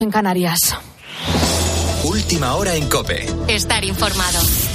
En Canarias. Última hora en COPE. Estar informado.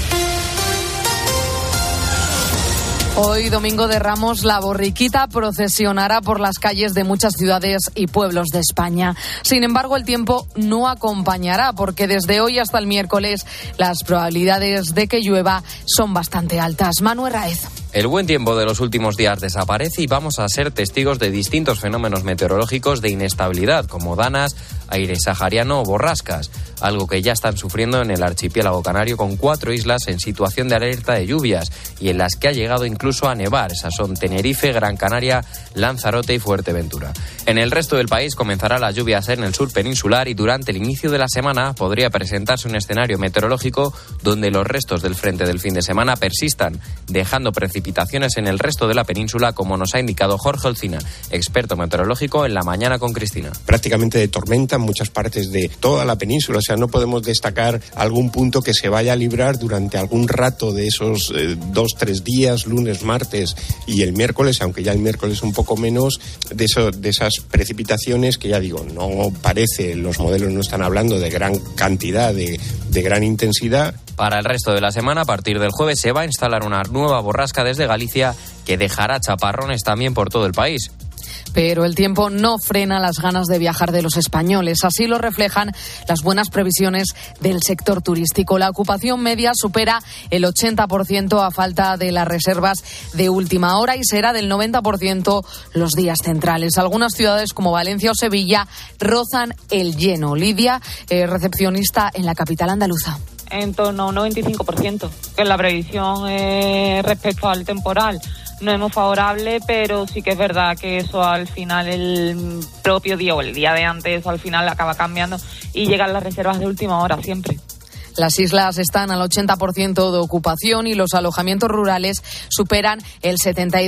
Hoy, domingo de Ramos, la borriquita procesionará por las calles de muchas ciudades y pueblos de España. Sin embargo, el tiempo no acompañará, porque desde hoy hasta el miércoles las probabilidades de que llueva son bastante altas. Manuel Raez. El buen tiempo de los últimos días desaparece y vamos a ser testigos de distintos fenómenos meteorológicos de inestabilidad, como danas, aire sahariano o borrascas, algo que ya están sufriendo en el archipiélago canario, con 4 islas en situación de alerta de lluvias y en las que ha llegado incluso a nevar. Esas son Tenerife, Gran Canaria, Lanzarote y Fuerteventura. En el resto del país comenzará las lluvias en el sur peninsular y durante el inicio de la semana podría presentarse un escenario meteorológico donde los restos del frente del fin de semana persistan, dejando precipitaciones en el resto de la península, como nos ha indicado Jorge Olcina, experto meteorológico en La Mañana con Cristina. Prácticamente de tormenta en muchas partes de toda la península, o sea, no podemos destacar algún punto que se vaya a librar durante algún rato de esos 2-3 días, lunes, martes y el miércoles, aunque ya el miércoles un poco menos, de esas precipitaciones que ya digo, no parece, los modelos no están hablando de gran cantidad, de gran intensidad. Para el resto de la semana, a partir del jueves, se va a instalar una nueva borrasca desde Galicia que dejará chaparrones también por todo el país. Pero el tiempo no frena las ganas de viajar de los españoles. Así lo reflejan las buenas previsiones del sector turístico. La ocupación media supera el 80% a falta de las reservas de última hora y será del 90% los días centrales. Algunas ciudades como Valencia o Sevilla rozan el lleno. Lidia, recepcionista en la capital andaluza. En torno a un 95%, que la previsión respecto al temporal no es muy favorable, pero sí que es verdad que eso al final el propio día o el día de antes al final acaba cambiando y llegan las reservas de última hora siempre. Las islas están al 80% de ocupación y los alojamientos rurales superan el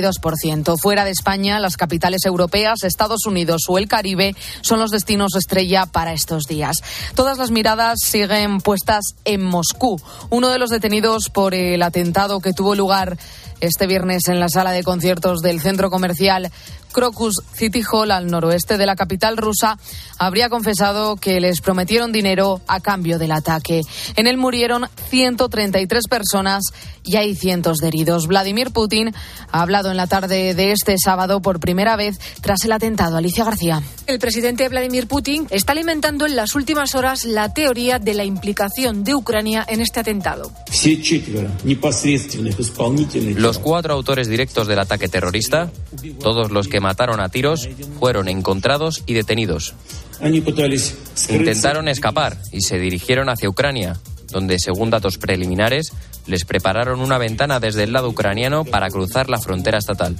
72%. Fuera de España, las capitales europeas, Estados Unidos o el Caribe son los destinos estrella para estos días. Todas las miradas siguen puestas en Moscú. Uno de los detenidos por el atentado que tuvo lugar este viernes en la sala de conciertos del centro comercial Crocus City Hall, al noroeste de la capital rusa, habría confesado que les prometieron dinero a cambio del ataque. En él murieron 133 personas y hay cientos de heridos. Vladimir Putin ha hablado en la tarde de este sábado por primera vez tras el atentado. Alicia García. El presidente Vladimir Putin está alimentando en las últimas horas la teoría de la implicación de Ucrania en este atentado. Los 4 autores directos del ataque terrorista, todos los que mataron a tiros, fueron encontrados y detenidos. Intentaron escapar y se dirigieron hacia Ucrania, donde, según datos preliminares, les prepararon una ventana desde el lado ucraniano para cruzar la frontera estatal.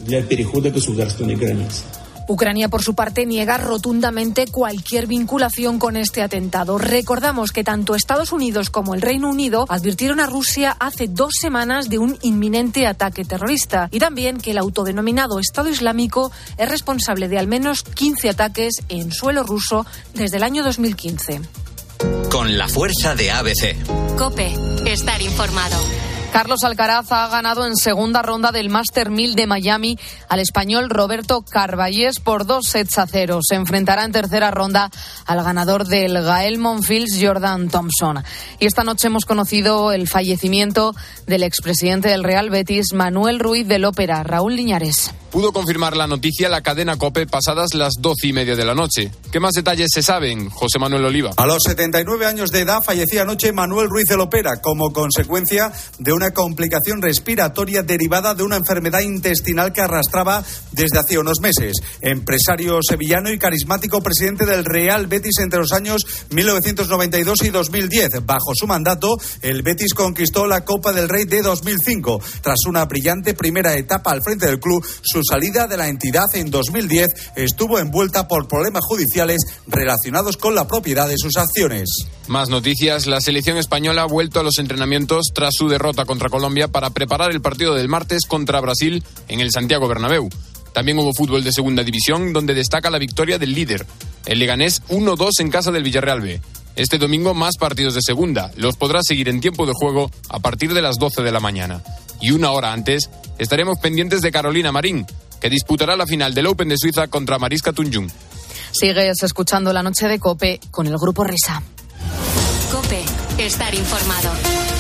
Ucrania, por su parte, niega rotundamente cualquier vinculación con este atentado. Recordamos que tanto Estados Unidos como el Reino Unido advirtieron a Rusia hace 2 semanas de un inminente ataque terrorista y también que el autodenominado Estado Islámico es responsable de al menos 15 ataques en suelo ruso desde el año 2015. Con la fuerza de ABC. COPE. Estar informado. Carlos Alcaraz ha ganado en segunda ronda del Master 1000 de Miami al español Roberto Carballés por 2-0. Se enfrentará en tercera ronda al ganador del Gael Monfils, Jordan Thompson. Y esta noche hemos conocido el fallecimiento del expresidente del Real Betis, Manuel Ruiz del Ópera, Raúl Liñares. Pudo confirmar la noticia la cadena COPE pasadas las 12:30 de la noche. ¿Qué más detalles se saben, José Manuel Oliva? A los 79 años de edad fallecía anoche Manuel Ruiz del Ópera como consecuencia de una complicación respiratoria derivada de una enfermedad intestinal que arrastraba desde hace unos meses. Empresario sevillano y carismático presidente del Real Betis entre los años 1992 y 2010. Bajo su mandato, el Betis conquistó la Copa del Rey de 2005. Tras una brillante primera etapa al frente del club, su salida de la entidad en 2010 estuvo envuelta por problemas judiciales relacionados con la propiedad de sus acciones. Más noticias. La selección española ha vuelto a los entrenamientos tras su derrota contra Colombia para preparar el partido del martes contra Brasil en el Santiago Bernabéu. También hubo fútbol de segunda división, donde destaca la victoria del líder, el Leganés 1-2 en casa del Villarreal B. Este domingo más partidos de segunda. Los podrás seguir en tiempo de juego a partir de las 12 de la mañana. Y una hora antes estaremos pendientes de Carolina Marín, que disputará la final del Open de Suiza contra Mariska Tunjung. Sigues escuchando La Noche de COPE con el Grupo Risa. COPE, estar informado.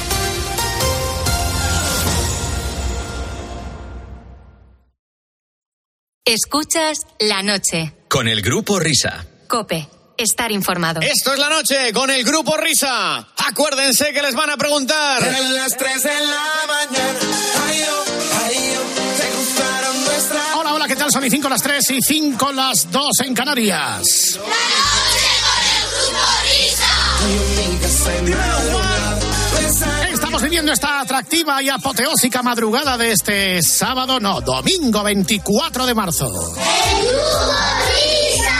Escuchas La Noche. Con el Grupo Risa. COPE, estar informado. Esto es La Noche con el Grupo Risa. Acuérdense que les van a preguntar. En las 3 de la mañana. Te gustaron nuestras. Hola, ¿qué tal? Son y 5 las 3 y 5 las 2 en Canarias. La Noche con el Grupo Risa. Estamos viviendo esta atractiva y apoteósica madrugada de este domingo 24 de marzo. El Grupo Risa.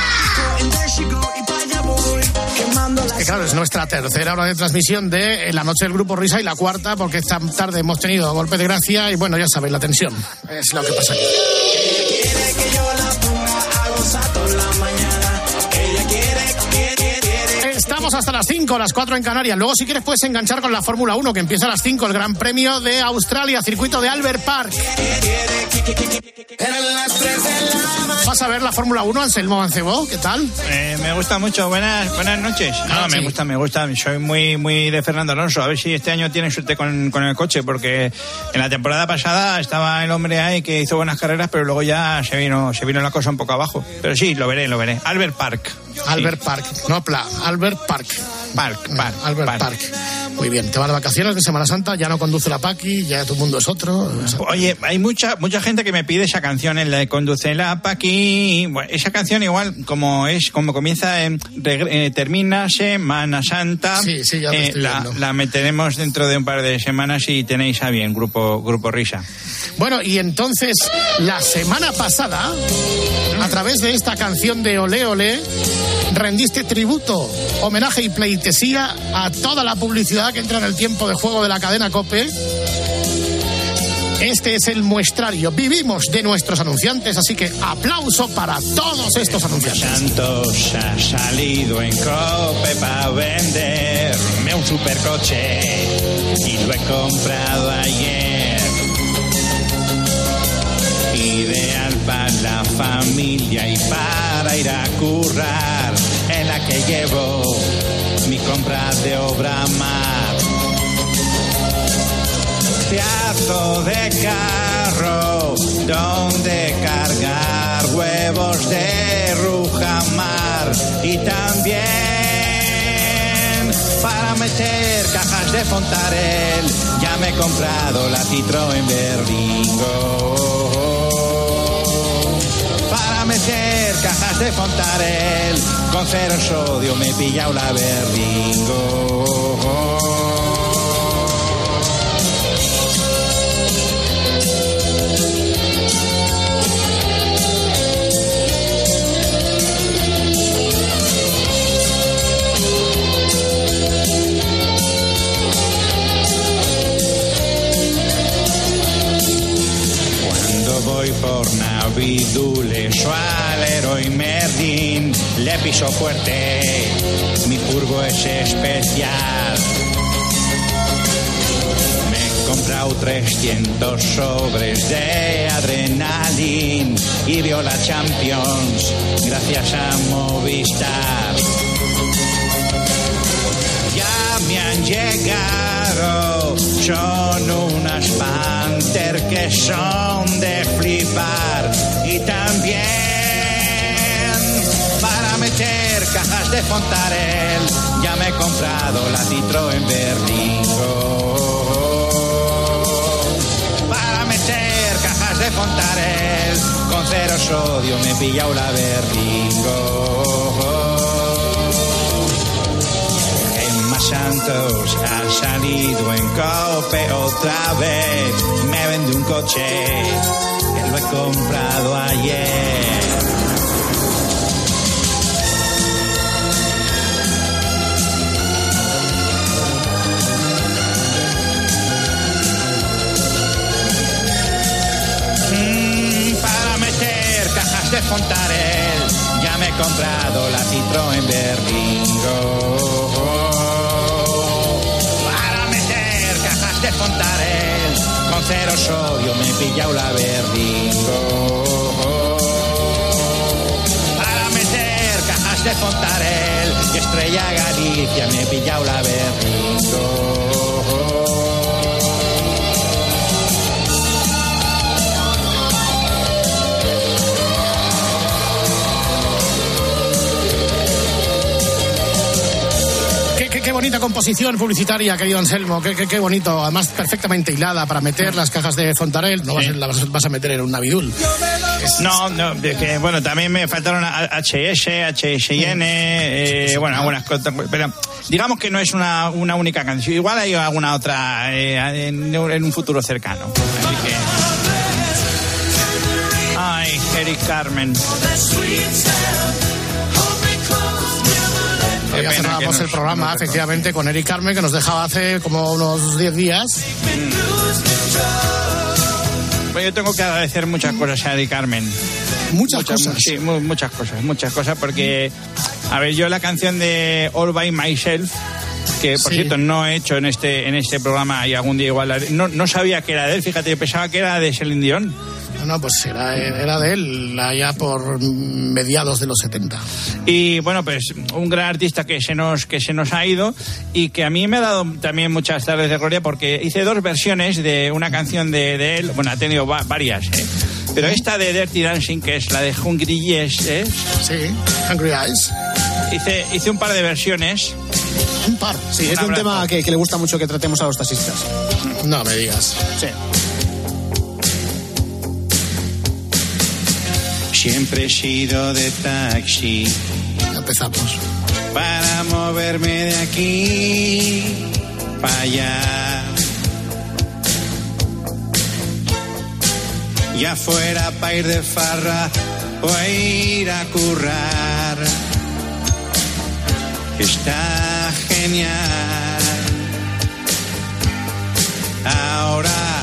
Que claro, es nuestra tercera hora de transmisión de La Noche del Grupo Risa y la cuarta, porque esta tarde hemos tenido golpe de gracia y bueno, ya sabéis, la tensión es lo que pasa aquí. Quiere que yo la ponga a gozar toda la mañana. Ella quiere. Estamos hasta las 5, las 4 en Canarias. Luego, si quieres, puedes enganchar con la Fórmula 1, que empieza a las 5, el Gran Premio de Australia, circuito de Albert Park. ¿Vas a ver la Fórmula 1, Anselmo Mancebo? ¿Qué tal? Me gusta mucho. Buenas noches. No, sí. Me gusta. Soy muy de Fernando Alonso. A ver si este año tiene suerte con el coche, porque en la temporada pasada estaba el hombre ahí que hizo buenas carreras, pero luego ya se vino la cosa un poco abajo. Pero sí, lo veré. Albert Park. Albert Park. No, Albert Park. Albert Park. Muy bien, te vas de vacaciones de Semana Santa, ya no conduce la Paqui, ya tu mundo es otro. Oye, hay mucha gente que me pide esa canción, en la de Conduce la Paqui. Bueno, esa canción igual, como comienza, termina Semana Santa. Sí, ya te estoy viendo. La meteremos dentro de un par de semanas y tenéis a bien, Grupo Risa. Bueno, y entonces, la semana pasada, a través de esta canción de Olé Olé, rendiste tributo, homenaje y pleitesía a toda la publicidad que entra en el tiempo de juego de la cadena COPE. Este es el muestrario. Vivimos de nuestros anunciantes, así que aplauso para todos estos anunciantes. Santos ha salido en COPE para venderme un supercoche y lo he comprado ayer. Ideal para la familia y para ir a currar, en la que llevo mi compra de Obramar. Pedazo de carro donde cargar huevos de Rujamar, y también para meter cajas de Fontarel ya me he comprado la Citroën Berlingo. Para meter cajas de Fontarel con 0 sodio me he pillado la Berlingo. Voy por Navidules o al Leroy Merlin, le piso fuerte, mi curvo es especial. Me he comprado 300 sobres de Adrenalin y veo la Champions gracias a Movistar. Ya me han llegado, son unas Panther que son de flipar, y también para meter cajas de Fontarel ya me he comprado la Citroën Berlingo. Para meter cajas de Fontarel con 0 sodio me he pillado la Berlingo. Santos ha salido en COPE otra vez, me vende un coche que lo he comprado ayer. Para meter cajas de Fontarel ya me he comprado la Citroën Berlingo. De Fontarel con 0 sodio me he pillado la Berlingo. Para meter Correia Galicia, me he pillado la berringo. Qué bonita composición publicitaria, querido Anselmo, qué bonito, además perfectamente hilada para meter las cajas de Fontarel, no vas a meter en un Navidul. No, es que, bueno, también me faltaron HSN, bueno, algunas cosas, pero digamos que no es una única canción, igual hay alguna otra en un futuro cercano. Así que... Ay, Eric Carmen. Ya cerrábamos el programa, efectivamente, con Eric Carmen, que nos dejaba hace como unos 10 días. Pues yo tengo que agradecer muchas cosas a Eric Carmen. Muchas cosas. Sí, muchas cosas, porque, a ver, yo la canción de All By Myself, que por cierto no he hecho en este programa y algún día igual, no sabía que era de él, fíjate, yo pensaba que era de Celine Dion. No, pues era de él, allá por mediados de los 70. Y bueno, pues un gran artista que se nos ha ido y que a mí me ha dado también muchas tardes de gloria porque hice 2 versiones de una canción de él, bueno, ha tenido varias, pero esta de Dirty Dancing, que es la de Hungry Eyes, Sí, Hungry Eyes. Hice un par de versiones. Un par. Sí, es un tema que le gusta mucho que tratemos a los taxistas. No me digas. Sí. Siempre he sido de taxi. Empezamos. Para moverme de aquí para allá. Ya fuera para ir de farra o a ir a currar. Está genial. Ahora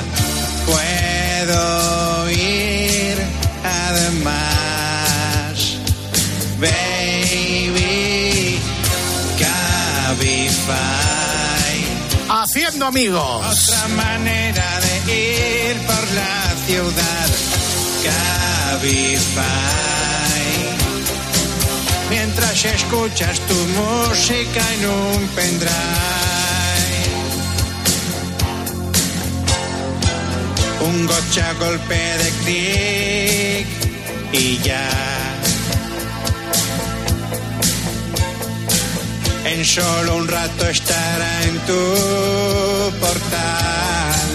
puedo ir además, baby, Cabify. Haciendo amigos. Otra manera de ir por la ciudad, Cabify. Mientras escuchas tu música en un pendrive. Un gocha golpe de clic y ya. En solo un rato estará en tu portal.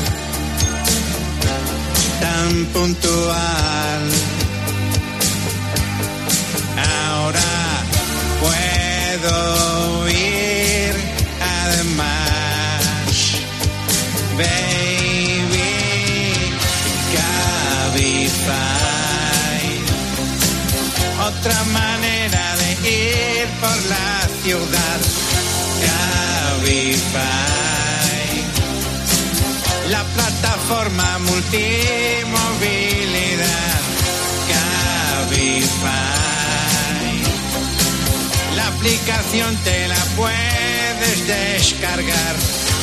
Tan puntual. Ahora puedo ir además. Otra manera de ir por la ciudad, Cabify. La plataforma multimovilidad, Cabify. La aplicación te la puedes descargar,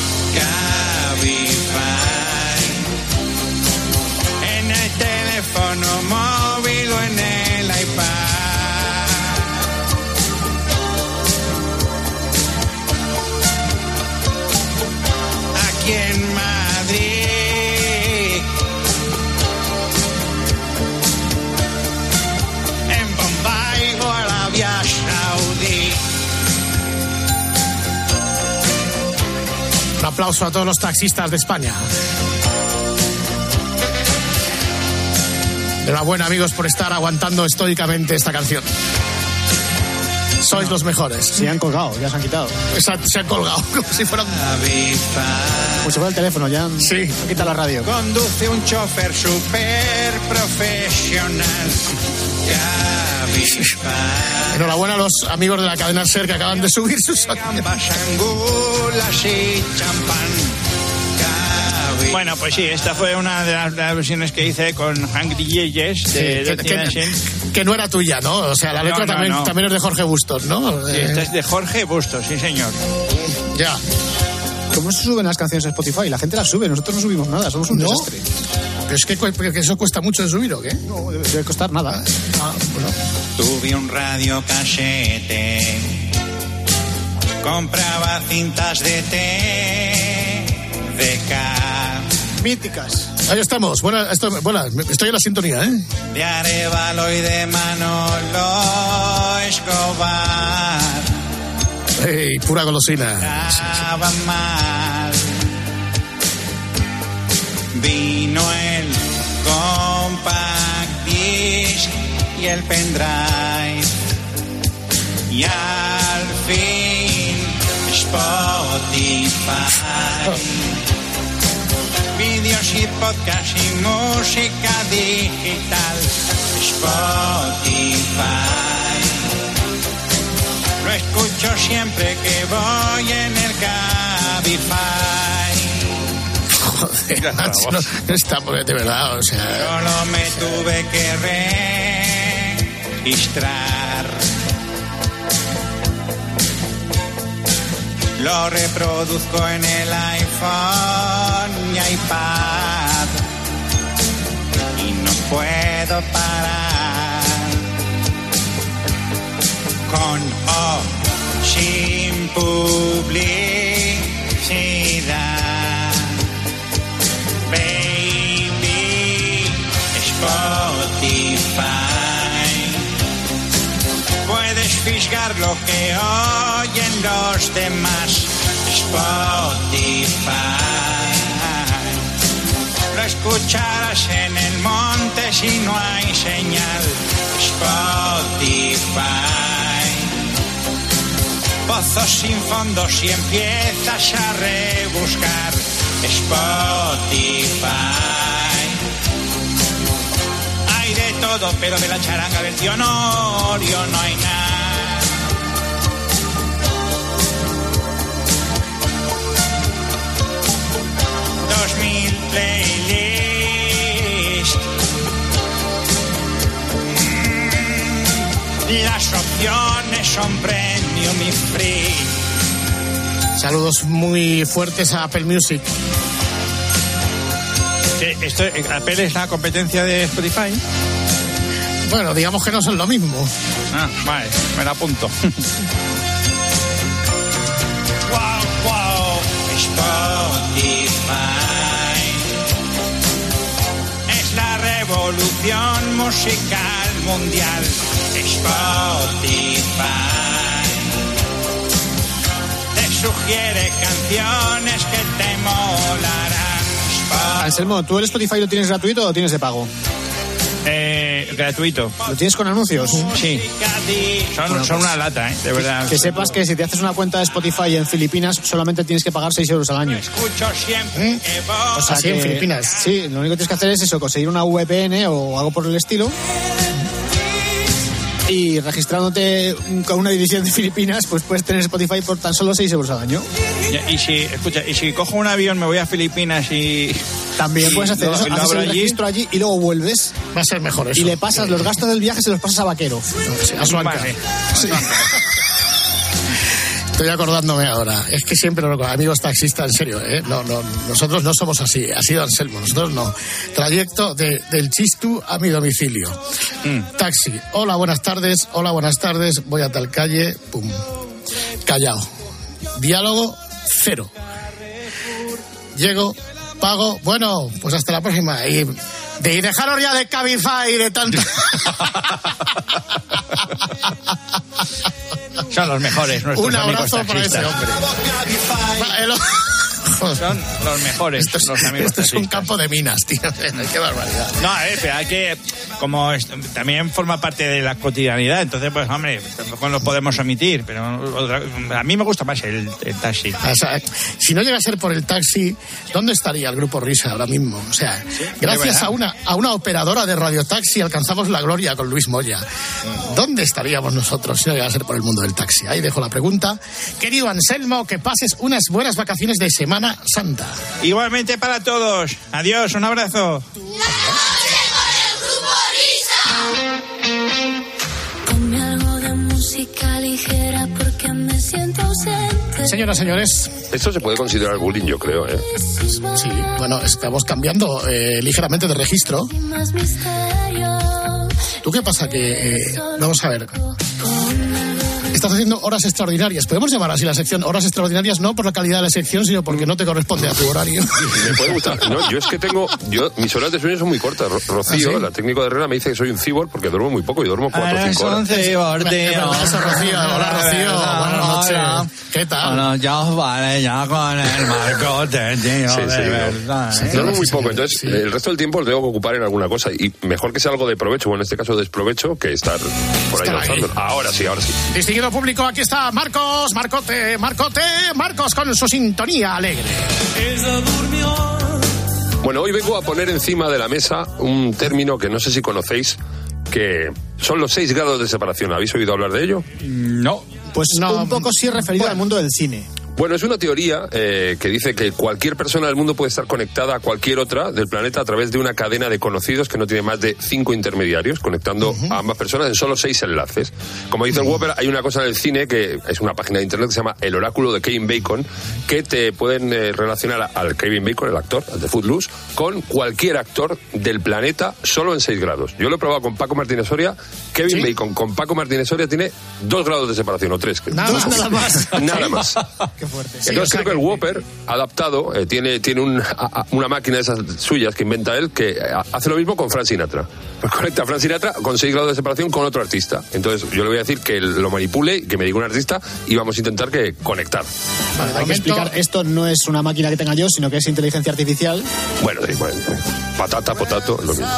Cabify. En el teléfono móvil o en el iPad. Aquí en Madrid, en Bombay o Arabia Saudí. Un aplauso a todos los taxistas de España. Enhorabuena, amigos, por estar aguantando estoicamente esta canción. Sois los mejores. Se han colgado, ya se han quitado. Se han colgado, como si fueran... Pues se fue el teléfono, ya han quitado la radio. Conduce un chofer súper profesional. Enhorabuena a los amigos de la cadena SER que acaban de subir sus sonidos. Bueno, pues sí, esta fue una de las versiones que hice con Hungry Yeyes de que no era tuya, ¿no? O sea, la letra también es de Jorge Bustos, ¿no? Sí, esta es de Jorge Bustos, sí, señor. Ya. ¿Cómo se suben las canciones a Spotify? La gente las sube, nosotros no subimos nada, somos un desastre. Pero es que eso cuesta mucho de subir, ¿o qué? No, debe costar nada. Bueno. Tuve un radio casete compraba cintas de TDK. Míticas. Ahí estamos. Estoy en la sintonía, ¿eh? De Arévalo y de Manolo Escobar. ¡Ey, pura golosina! Estaba mal. Vino el compact disc y el pendrive. Y al fin Spotify. Vídeos y podcast y música digital. Spotify. Lo escucho siempre que voy en el Cabify. Joder, macho, no estamos de verdad, o sea... Solo me tuve que registrar. Lo reproduzco en el iPhone y iPad y no puedo parar. Con o sin publicidad. Baby, Spotify. Puedes fisgar lo que oyen los demás. Spotify. Lo escucharás en el monte si no hay señal. Spotify. Pozos sin fondo si empiezas a rebuscar. Spotify. Hay de todo, pero de la charanga del tío Norio no hay nada. 2000 playlists. Las opciones son premium y free. Saludos muy fuertes a Apple Music. ¿Apple es la competencia de Spotify? Bueno, digamos que no son lo mismo. Ah, vale, me la apunto. Wow, Spotify es la revolución musical mundial. Spotify te sugiere canciones que te molarán. Anselmo, ¿tú el Spotify lo tienes gratuito o lo tienes de pago? Gratuito. ¿Lo tienes con anuncios? Sí. Son una lata, de verdad. Que sepas que si te haces una cuenta de Spotify en Filipinas, solamente tienes que pagar 6 euros al año. Escucho siempre que voy. O sea, ¿Así en Filipinas? Sí, lo único que tienes que hacer es eso, conseguir una VPN o algo por el estilo. Y registrándote con una división de Filipinas, pues puedes tener Spotify por tan solo 6 euros al año. Y si cojo un avión, me voy a Filipinas y... También puedes hacer eso, haces el registro allí y luego vuelves. Va a ser mejor eso. Y le pasas los gastos del viaje, se los pasas a Vaquero. A su Anca. Vale. Sí. Estoy acordándome ahora. Es que siempre lo recuerdo. Amigos taxistas, en serio, ¿eh? No, nosotros no somos así. Ha sido Anselmo. Nosotros no. Trayecto del Chistu a mi domicilio. Taxi. Hola, buenas tardes. Hola, buenas tardes. Voy a tal calle. Pum. Callao. Diálogo cero. Llego, pago. Bueno, pues hasta la próxima. Y dejaros ya de Cabify y de tanto. Son los mejores nuestros Un abrazo amigos para ese taxistas. hombre. Son los mejores los amigos Esto es un taxistas. campo de minas, tío. Qué barbaridad. No, pero hay que... Como también forma parte de la cotidianidad, entonces, pues, hombre, tampoco lo podemos omitir, pero a mí me gusta más el taxi. O sea, si no llega a ser por el taxi, ¿dónde estaría el Grupo Risa ahora mismo? O sea, gracias a una operadora de radiotaxi alcanzamos la gloria con Luis Moya. ¿Dónde estaríamos nosotros si no llega a ser por el mundo del taxi? Ahí dejo la pregunta. Querido Anselmo, que pases unas buenas vacaciones de Semana Santa. Igualmente para todos. Adiós, un abrazo. Ponme algo de música ligera porque me siento ausente. Señoras, señores. Esto se puede considerar bullying, yo creo, ¿eh? Sí, bueno, estamos cambiando ligeramente de registro. Más misterio. ¿Tú qué pasa? Que, vamos a ver. Estás haciendo horas extraordinarias. ¿Podemos llamar así la sección horas extraordinarias? No por la calidad de la sección, sino porque no te corresponde a tu horario. Me puede gustar. No, yo es que mis horas de sueño son muy cortas. Rocío, ¿sí? La técnico de Herrera, me dice que soy un cyborg porque duermo muy poco. Yo duermo 4 o 5 horas. Eso, Rocío. Hola, Rocío. Buenas noches. ¿Qué tal? Bueno, ya vale, ya con el marcote, tío. Sí. Duermo muy poco, entonces el resto del tiempo lo tengo que ocupar en alguna cosa. Y mejor que sea algo de provecho, o en este caso desprovecho, que estar por ahí lanzando. Ahora sí. Distinguido público, aquí está Marcos con su sintonía alegre. Bueno, hoy vengo a poner encima de la mesa un término que no sé si conocéis, que son los 6 grados de separación. ¿Habéis oído hablar de ello? No. Pues no, un poco sí referido al mundo del cine. Bueno, es una teoría que dice que cualquier persona del mundo puede estar conectada a cualquier otra del planeta a través de una cadena de conocidos que no tiene más de 5 intermediarios, conectando a ambas personas en solo 6 enlaces. Como dice el Whopper, hay una cosa en el cine que es una página de internet que se llama El Oráculo de Kevin Bacon, que te pueden relacionar al Kevin Bacon, el actor, al de Footloose, con cualquier actor del planeta solo en 6 grados. Yo lo he probado con Paco Martínez Soria. Kevin Bacon con Paco Martínez Soria tiene 2 grados de separación, o 3. Nada más. Nada más. Qué fuerte. Entonces creo que el Whopper adaptado tiene una máquina de esas suyas que inventa él que hace lo mismo con Frank Sinatra. Pues conecta a Frank Sinatra con 6 grados de separación con otro artista. Entonces yo le voy a decir que lo manipule, que me diga un artista y vamos a intentar que conectar. Vale, hay que explicar, esto no es una máquina que tenga yo, sino que es inteligencia artificial. Bueno, sí, patata, potato, lo mismo.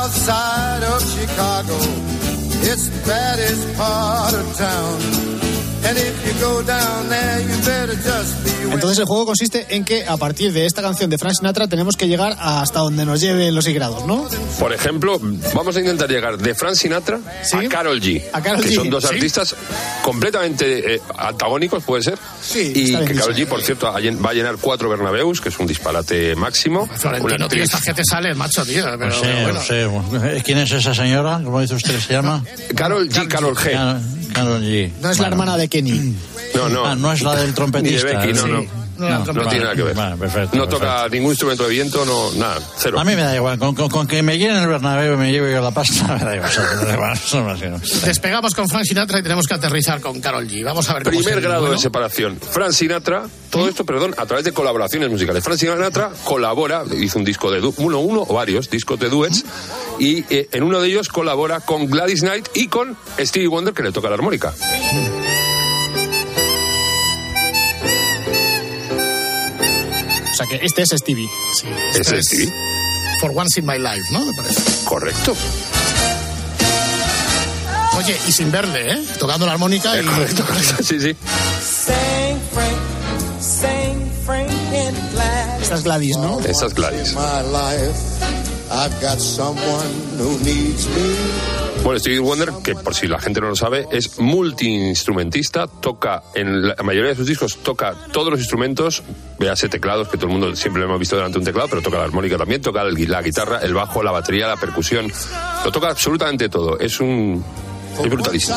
It's the baddest part of town. And if you go down there, you better just be aware. Entonces el juego consiste en que a partir de esta canción de Frank Sinatra tenemos que llegar hasta donde nos lleven los 6 grados, ¿no? Por ejemplo, vamos a intentar llegar de Frank Sinatra a Karol G. Que son dos artistas completamente antagónicos, puede ser. Sí, y que Karol G, por cierto, va a llenar 4 Bernabéus, que es un disparate máximo. Florentino, tío, esta gente sale, macho, tío. Pero, no sé. ¿Quién es esa señora? ¿Cómo dice usted que se llama? Karol G. Karol G. No es la hermana de Kenny. No. No es la del trompetista. Ni de Becky, no tiene nada que ver. Vale, perfecto. No toca ningún instrumento de viento, nada, cero. A mí me da igual, con que me llenen el Bernabéu y me lleve yo la pasta, me da igual. Despegamos con Frank Sinatra y tenemos que aterrizar con Karol G. Vamos a ver cómo Primer grado de separación. Frank Sinatra, todo esto, a través de colaboraciones musicales. Frank Sinatra colabora, hizo un disco de uno o varios discos de duets, y en uno de ellos colabora con Gladys Knight y con Stevie Wonder, que le toca la armónica. O sea que este es Stevie. Sí, este es Stevie. For Once in My Life, ¿no? Me parece. Correcto. Oye, y sin verle, ¿eh? Tocando la armónica y... Correcto. Sí. Esta es Gladys, ¿no? Esa es Gladys. Bueno, Stevie Wonder, que por si la gente no lo sabe, es multiinstrumentista, toca, en la mayoría de sus discos, toca todos los instrumentos, véase teclados, que todo el mundo siempre lo hemos visto delante de un teclado, pero toca la armónica también, toca la guitarra, el bajo, la batería, la percusión, lo toca absolutamente todo, es brutalísimo.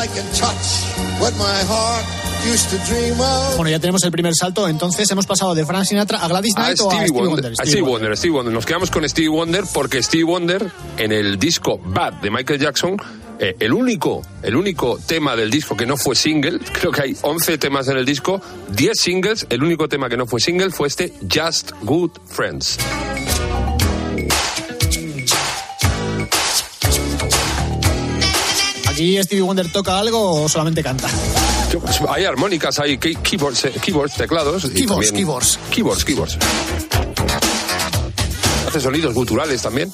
Bueno, ya tenemos el primer salto, entonces hemos pasado de Frank Sinatra a Gladys Knight o a Stevie Wonder. Stevie Wonder. Nos quedamos con Stevie Wonder porque Stevie Wonder, en el disco Bad de Michael Jackson, el único tema del disco que no fue single, creo que hay 11 temas en el disco, 10 singles, el único tema que no fue single fue este Just Good Friends. ¿Aquí Stevie Wonder toca algo o solamente canta? Hay armónicas, hay keyboards, teclados. Keyboards. Hace sonidos guturales también.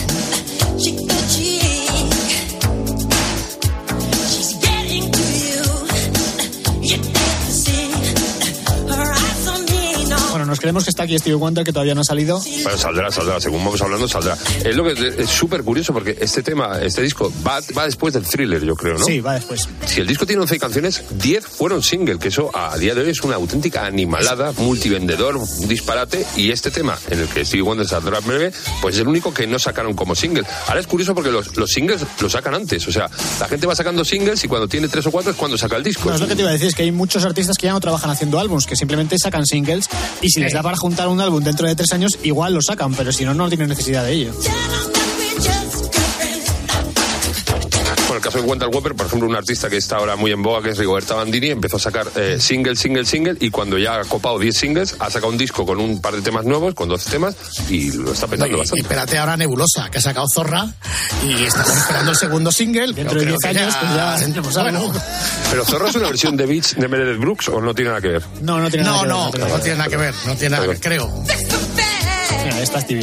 Bueno, nos creemos que está aquí Stevie Wonder, que todavía no ha salido. Bueno, saldrá, según vamos hablando, saldrá. Es lo que es súper curioso porque este disco va después del Thriller, yo creo, ¿no? Sí, va después. Si el disco tiene 11 canciones, 10 fueron single, que eso a día de hoy es una auténtica animalada, multivendedor, un disparate, y este tema, en el que Stevie Wonder saldrá breve, pues es el único que no sacaron como single. Ahora es curioso porque los singles los sacan antes, o sea, la gente va sacando singles y cuando tiene 3 o 4 es cuando saca el disco. No, es lo que te iba a decir, es que hay muchos artistas que ya no trabajan haciendo álbums, que simplemente sacan singles, y si les da para juntar un álbum dentro de 3 años, igual lo sacan, pero si no, no tienen necesidad de ello. Bueno, caso de Wendell Webber, por ejemplo, un artista que está ahora muy en boga, que es Rigoberta Bandini, empezó a sacar single, y cuando ya ha copado 10 singles, ha sacado un disco con un par de temas nuevos, con 12 temas, y lo está petando bastante. Y espérate ahora Nebulosa, que ha sacado Zorra, y estamos esperando el segundo single. Dentro de 10 años, pues ya... Bueno. Pero Zorra es una versión de Beach de Meredith Brooks, ¿o no tiene nada que ver? No tiene nada que ver. No tiene nada que ver, no tiene nada que ver, creo. Mira, esta es TV.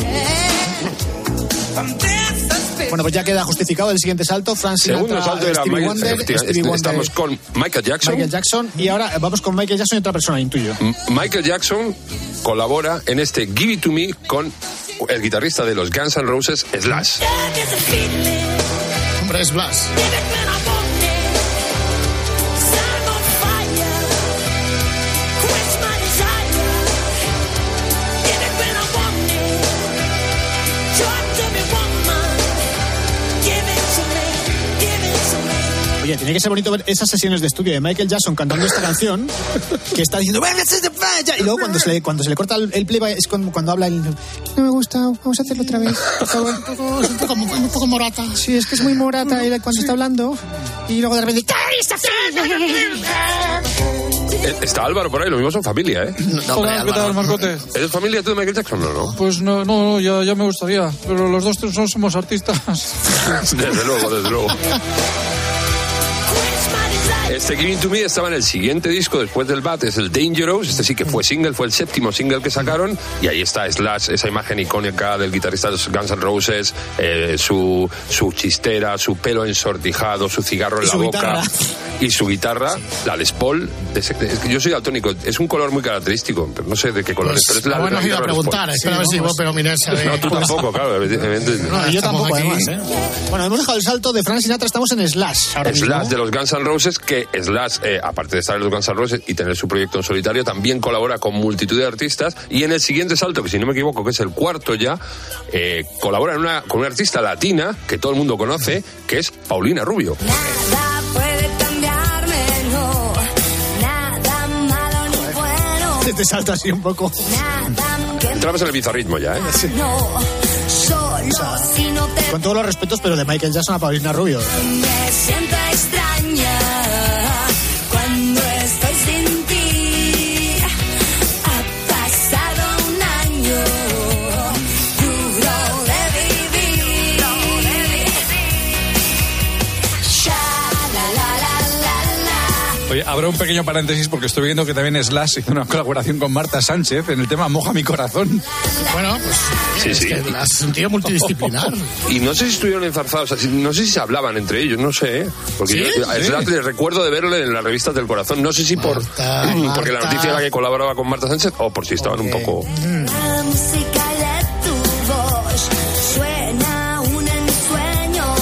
Bueno, pues ya queda justificado el siguiente salto. Frank Sinatra, segundo salto era Stevie Wonder. Estamos con Michael Jackson. Y ahora vamos con Michael Jackson y otra persona, intuyo. Michael Jackson colabora en este Give It To Me con el guitarrista de los Guns N' Roses, Slash. Hombre, Slash. Oye, tiene que ser bonito ver esas sesiones de estudio de Michael Jackson cantando esta canción, que está diciendo y luego cuando se le corta el playback es cuando habla el... No me gusta, vamos a hacerlo otra vez, por favor. Es un poco morata. Sí, es que es muy morata cuando está hablando, y luego de repente... Está Álvaro por ahí, lo mismo son familia, ¿eh? Hola, ¿qué tal, Marcote? ¿Eres familia tú de Michael Jackson o no? Pues no, ya me gustaría, pero los dos no somos artistas. Desde luego. Este Give It To Me estaba en el siguiente disco después del Bat, es el Dangerous. Este sí que fue single, fue el séptimo single que sacaron, y ahí está Slash, esa imagen icónica del guitarrista de Guns N' Roses, su chistera, su pelo ensortijado, su cigarro en la boca guitarra. Y su guitarra, la Les Paul. Yo soy daltónico, es un color muy característico, pero no sé de qué color es, pero es la... Bueno, has ido a preguntar, espera a ver si vos, pero mira esa de... No, tú tampoco, claro, evidentemente. No, yo tampoco, además, Bueno, hemos dejado el salto de Frank Sinatra, estamos en Slash. Slash de los Guns N' Roses, que Slash, aparte de estar en los Guns N' Roses y tener su proyecto en solitario, también colabora con multitud de artistas, y en el siguiente salto, que si no me equivoco, que es el cuarto ya, colabora con una artista latina que todo el mundo conoce, que es Paulina Rubio. Nada puede cambiarme, no. Nada malo ni bueno. Este salto así un poco. Entramos en el bizarrismo ya, ¿eh? No, solo si no te... Con todos los respetos, pero de Michael Jackson a Paulina Rubio. Me siento extraña cuando estoy sin ti. Ha pasado un año duro de vivir. Oye, abro un pequeño paréntesis porque estoy viendo que también Slash hizo una colaboración con Marta Sánchez en el tema Moja mi corazón. Bueno, pues sí. Es un tío multidisciplinar. Y no sé si estuvieron enzarzados, no sé si se hablaban entre ellos, no sé, ¿eh? Porque ¿Sí? yo les recuerdo de verle en las revistas del corazón, no sé si porque la noticia era que colaboraba con Marta Sánchez o por si estaban un poco... La música de tu voz suena aún en mis sueños.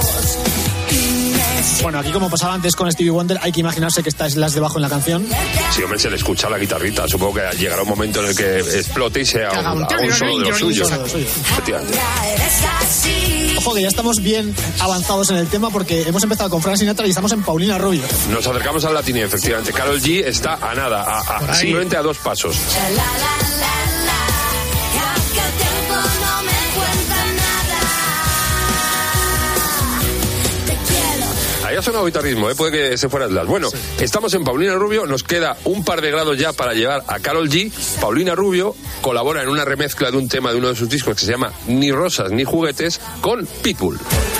Bueno, aquí como pasaba antes con Stevie Wonder, hay que imaginarse que está Slash debajo en la canción. Sí, hombre, se le escucha la guitarrita. Supongo que llegará un momento en el que explote y sea un solo de los suyos. Efectivamente. Ojo que ya estamos bien avanzados en el tema porque hemos empezado con Frank Sinatra y estamos en Paulina Rubio. Nos acercamos al latín, efectivamente. Karol G está a nada, simplemente a 2 pasos. Ahí ha sonado guitarrismo, puede que se fuera Slash. Bueno, estamos en Paulina Rubio, nos queda un par de grados ya para llevar a Karol G. Paulina Rubio colabora en una remezcla de un tema de uno de sus discos que se llama Ni rosas ni juguetes con Pitbull.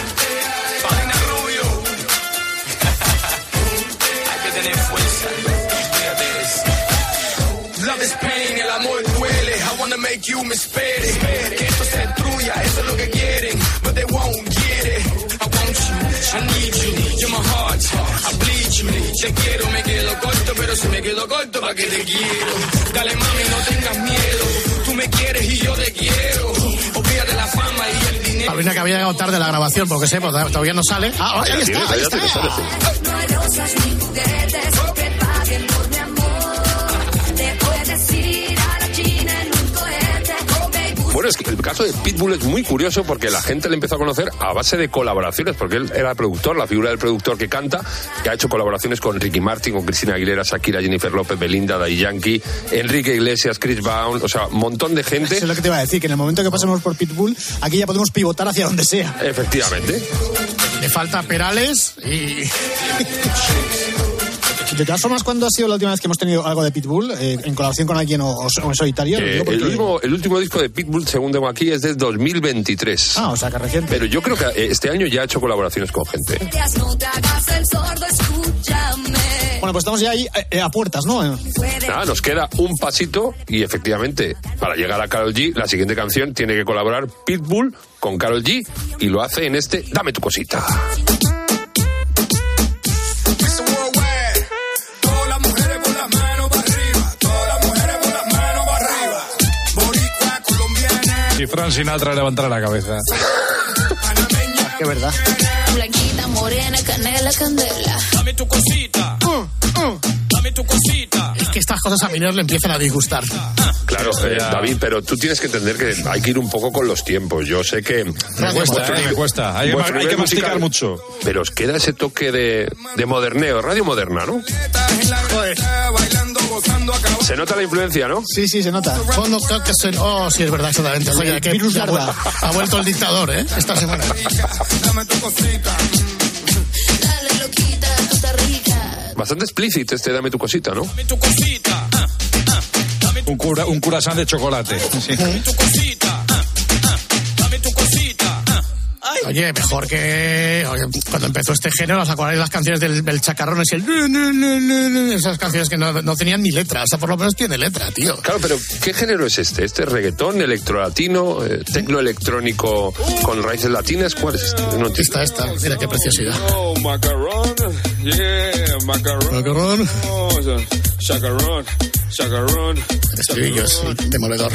Te quiero, me quedo corto, pero si me quedo corto, ¿pa' qué te quiero? Dale mami, no tengas miedo, tú me quieres y yo te quiero. Olvídate la fama y el dinero. Paulina, que había llegado tarde la grabación, porque sé, todavía no sale. Ahí está. No hay rosas ni juguetes que paguen por mi amor. Te puedes ir a la China en un cohete. Bueno, es que el caso de Pitbull es muy curioso porque la gente le empezó a conocer a base de colaboraciones, porque él era productor, la figura del productor que canta, que ha hecho colaboraciones con Ricky Martin, con Cristina Aguilera, Shakira, Jennifer López, Belinda, Daddy Yankee, Enrique Iglesias, Chris Brown, o sea, un montón de gente. Eso es lo que te iba a decir, que en el momento que pasemos por Pitbull, aquí ya podemos pivotar hacia donde sea. Efectivamente. Le falta Perales y... De todas formas, ¿cuándo ha sido la última vez que hemos tenido algo de Pitbull? ¿En colaboración con alguien o en solitario? El último disco de Pitbull, según tengo aquí, es de 2023. O sea que reciente. Pero yo creo que este año ya ha hecho colaboraciones con gente. Bueno, pues estamos ya ahí a puertas, ¿no? Nada, nos queda un pasito y efectivamente, para llegar a Karol G, la siguiente canción tiene que colaborar Pitbull con Karol G y lo hace en este Dame tu cosita. Si Frank Sinatra levantara la cabeza. Qué verdad. Blanquita, morena, canela, candela. Dame tu cosita. Dame tu cosita. Es que estas cosas a Miner le empiezan a disgustar. Claro, David, pero tú tienes que entender que hay que ir un poco con los tiempos. Yo sé que... Me cuesta. Hay que masticar mucho. Pero os queda ese toque de moderneo, radio moderna, ¿no? Se nota la influencia, ¿no? Sí, se nota. Oh, sí, es verdad, exactamente. Oye, que ha vuelto el dictador, esta semana. Bastante explícito este Dame tu cosita, ¿no? Un curasán de chocolate. Sí. Oye, mejor que cuando empezó este género, ¿os acordáis de las canciones del Chacarrón? Esas canciones que no tenían ni letra, o sea, por lo menos tiene letra, tío. Claro, pero ¿qué género es este? ¿Este es reggaetón, electrolatino, tecno electrónico con raíces latinas? ¿Cuál es este? No entiendo. Esta, mira qué preciosidad. Oh, macarón, yeah, macarón. Chacarrón. El estribillo es demoledor.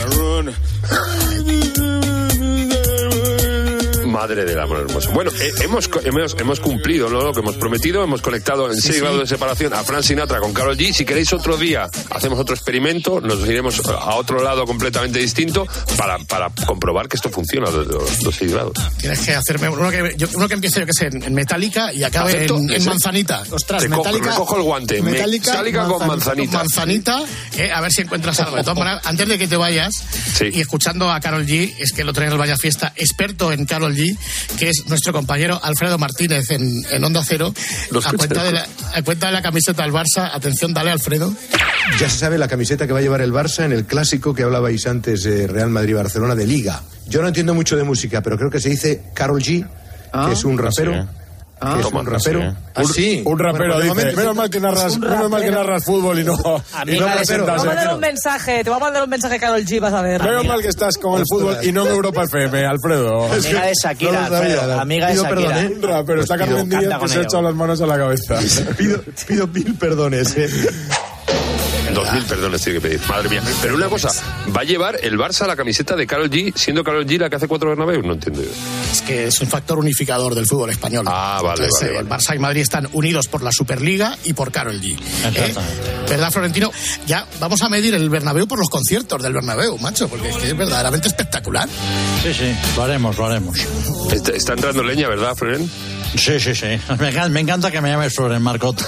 Madre del amor hermoso. Bueno, hemos cumplido, ¿no?, lo que hemos prometido. Hemos conectado en 6 grados de separación a Frank Sinatra con Karol G. Si queréis otro día, hacemos otro experimento. Nos iremos a otro lado completamente distinto para comprobar que esto funciona, los 6 grados. Tienes que hacerme uno que empiece, yo que sé, en Metallica y acabe en Manzanita. Ostras, Metallica. Recojo el guante. Metallica con Manzanita. Manzanita, a ver si encuentras algo. De todas maneras, antes de que te vayas, y escuchando a Karol G, es que lo traen al Vaya Fiesta, experto en Karol G, que es nuestro compañero Alfredo Martínez en Onda Cero, a cuenta de la camiseta del Barça. Atención, dale, Alfredo. Ya se sabe la camiseta que va a llevar el Barça en el clásico que hablabais antes, Real Madrid-Barcelona, de Liga. Yo no entiendo mucho de música, pero creo que se dice Karol G, que es un rapero. Es un rapero. Sí. Un rapero, bueno, dice. Menos mal que narras fútbol y no. Amiga, te voy a mandar un mensaje. Te voy a mandar un mensaje, Karol G, vas a ver. Menos mal que estás con el fútbol y no en Europa FM, Alfredo. Amiga de Shakira, Alfredo. Amiga de Shakira. Un rapero. Está Carmen Díaz que se ha echado las manos a la cabeza. Pido 1000 perdones, 2000 perdones tiene que pedir, madre mía. Pero una cosa, ¿va a llevar el Barça la camiseta de Karol G, siendo Karol G la que hace 4 Bernabéu? No entiendo yo. Es que es un factor unificador del fútbol español. Vale. El Barça y Madrid están unidos por la Superliga y por Karol G. ¿Verdad, Florentino? Ya vamos a medir el Bernabéu por los conciertos del Bernabéu, macho, porque es que es verdaderamente espectacular. Sí, lo haremos. Está entrando leña, ¿verdad, Floren? Sí. Me encanta que me llames Floren, Marcote.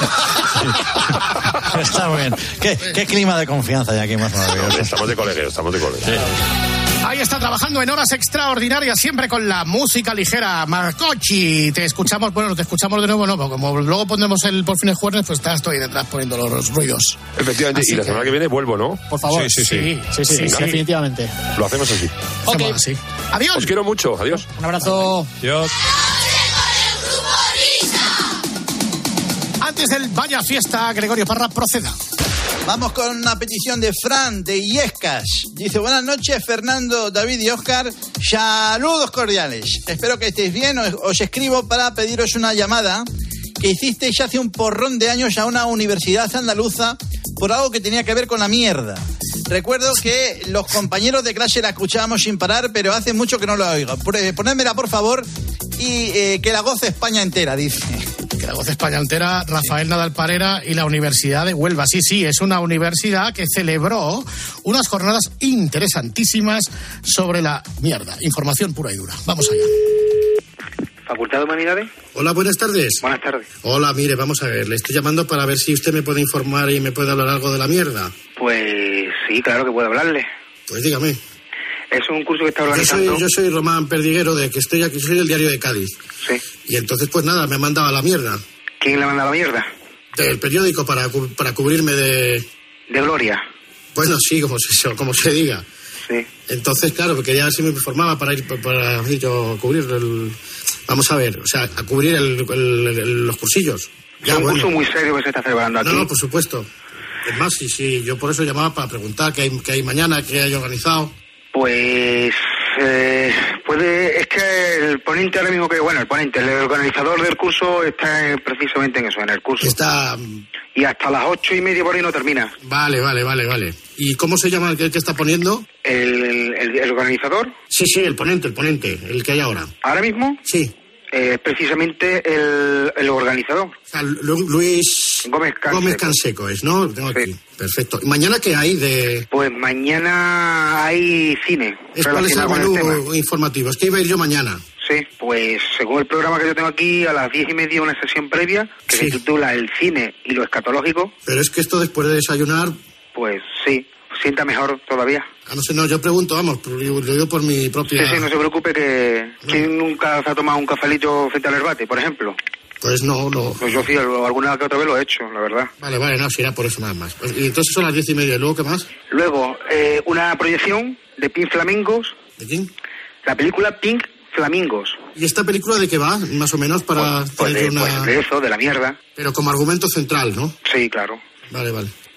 Está muy bien. ¿Qué clima de confianza hay aquí más maravilloso? Estamos de colegio. Sí. Ahí está trabajando en horas extraordinarias, siempre con la música ligera. Marcochi, te escuchamos de nuevo, no, como luego pondremos el Por Fines Jueves, pues estoy detrás poniendo los ruidos. Efectivamente, así y la semana que viene vuelvo, ¿no? Por favor. Sí, definitivamente. Lo hacemos así. Okay. Así. Adiós. Os quiero mucho, adiós. Un abrazo. Adiós. Antes del Vaya Fiesta, Gregorio Parra, proceda. Vamos con una petición de Fran de Illescas. Dice: buenas noches, Fernando, David y Óscar. Saludos cordiales. Espero que estéis bien. Os escribo para pediros una llamada que hicisteis hace un porrón de años a una universidad andaluza por algo que tenía que ver con la mierda. Recuerdo que los compañeros de clase la escuchábamos sin parar, pero hace mucho que no la oigo. Ponedmela, por favor, y que la goce España entera, dice. Que la goce España entera, Rafael Nadal Parera y la Universidad de Huelva. Sí, es una universidad que celebró unas jornadas interesantísimas sobre la mierda. Información pura y dura. Vamos allá. ¿Facultad de Humanidades? Hola, buenas tardes. Buenas tardes. Hola, mire, vamos a ver, le estoy llamando para ver si usted me puede informar y me puede hablar algo de la mierda. Pues sí, claro que puedo hablarle. Pues dígame. Es un curso que está organizando. Yo soy Román Perdiguero, de que estoy aquí, soy del Diario de Cádiz. Sí. Y entonces, pues nada, me han mandado a la mierda. ¿Quién le ha mandado a la mierda? Del periódico para cubrirme de... ¿De Gloria? Bueno, sí, como se diga. Sí. Entonces, claro, quería ver si me informaba para ir yo a cubrir vamos a ver, o sea, a cubrir los cursillos. Es un curso muy serio que se está celebrando aquí. No, por supuesto. Es más, sí, yo por eso llamaba para preguntar qué hay mañana, qué hay organizado. Pues... es que el ponente ahora mismo el organizador del curso está precisamente en eso, en el curso. Está... Y hasta las 8:30 por ahí no termina. Vale. ¿Y cómo se llama el que está poniendo? ¿El organizador? Sí, el ponente, el que hay ahora. ¿Ahora mismo? Sí. Precisamente el organizador. O sea, Luis Gómez Canseco es, ¿no? Lo tengo aquí. Perfecto. ¿Y mañana qué hay de...? Pues mañana hay cine. ¿Cuál es el menú informativo? Es que iba a ir yo mañana. Sí, pues según el programa que yo tengo aquí, a las 10:30 una sesión previa que se titula El cine y lo escatológico. Pero es que esto después de desayunar... Pues sí, sienta mejor todavía. No, yo pregunto, vamos, lo digo por mi propia... Sí, no se preocupe que... ¿Quién nunca se ha tomado un cafelito frente al herbate, por ejemplo? Pues no. Pues yo sí, alguna que otra vez lo he hecho, la verdad. Vale, no, será por eso nada más. Y entonces son las 10:30, ¿y luego qué más? Luego, una proyección de Pink Flamingos. ¿De quién? La película Pink Flamingos. ¿Y esta película de qué va, más o menos, para tener de eso, de la mierda. Pero como argumento central, ¿no? Sí, claro. Vale.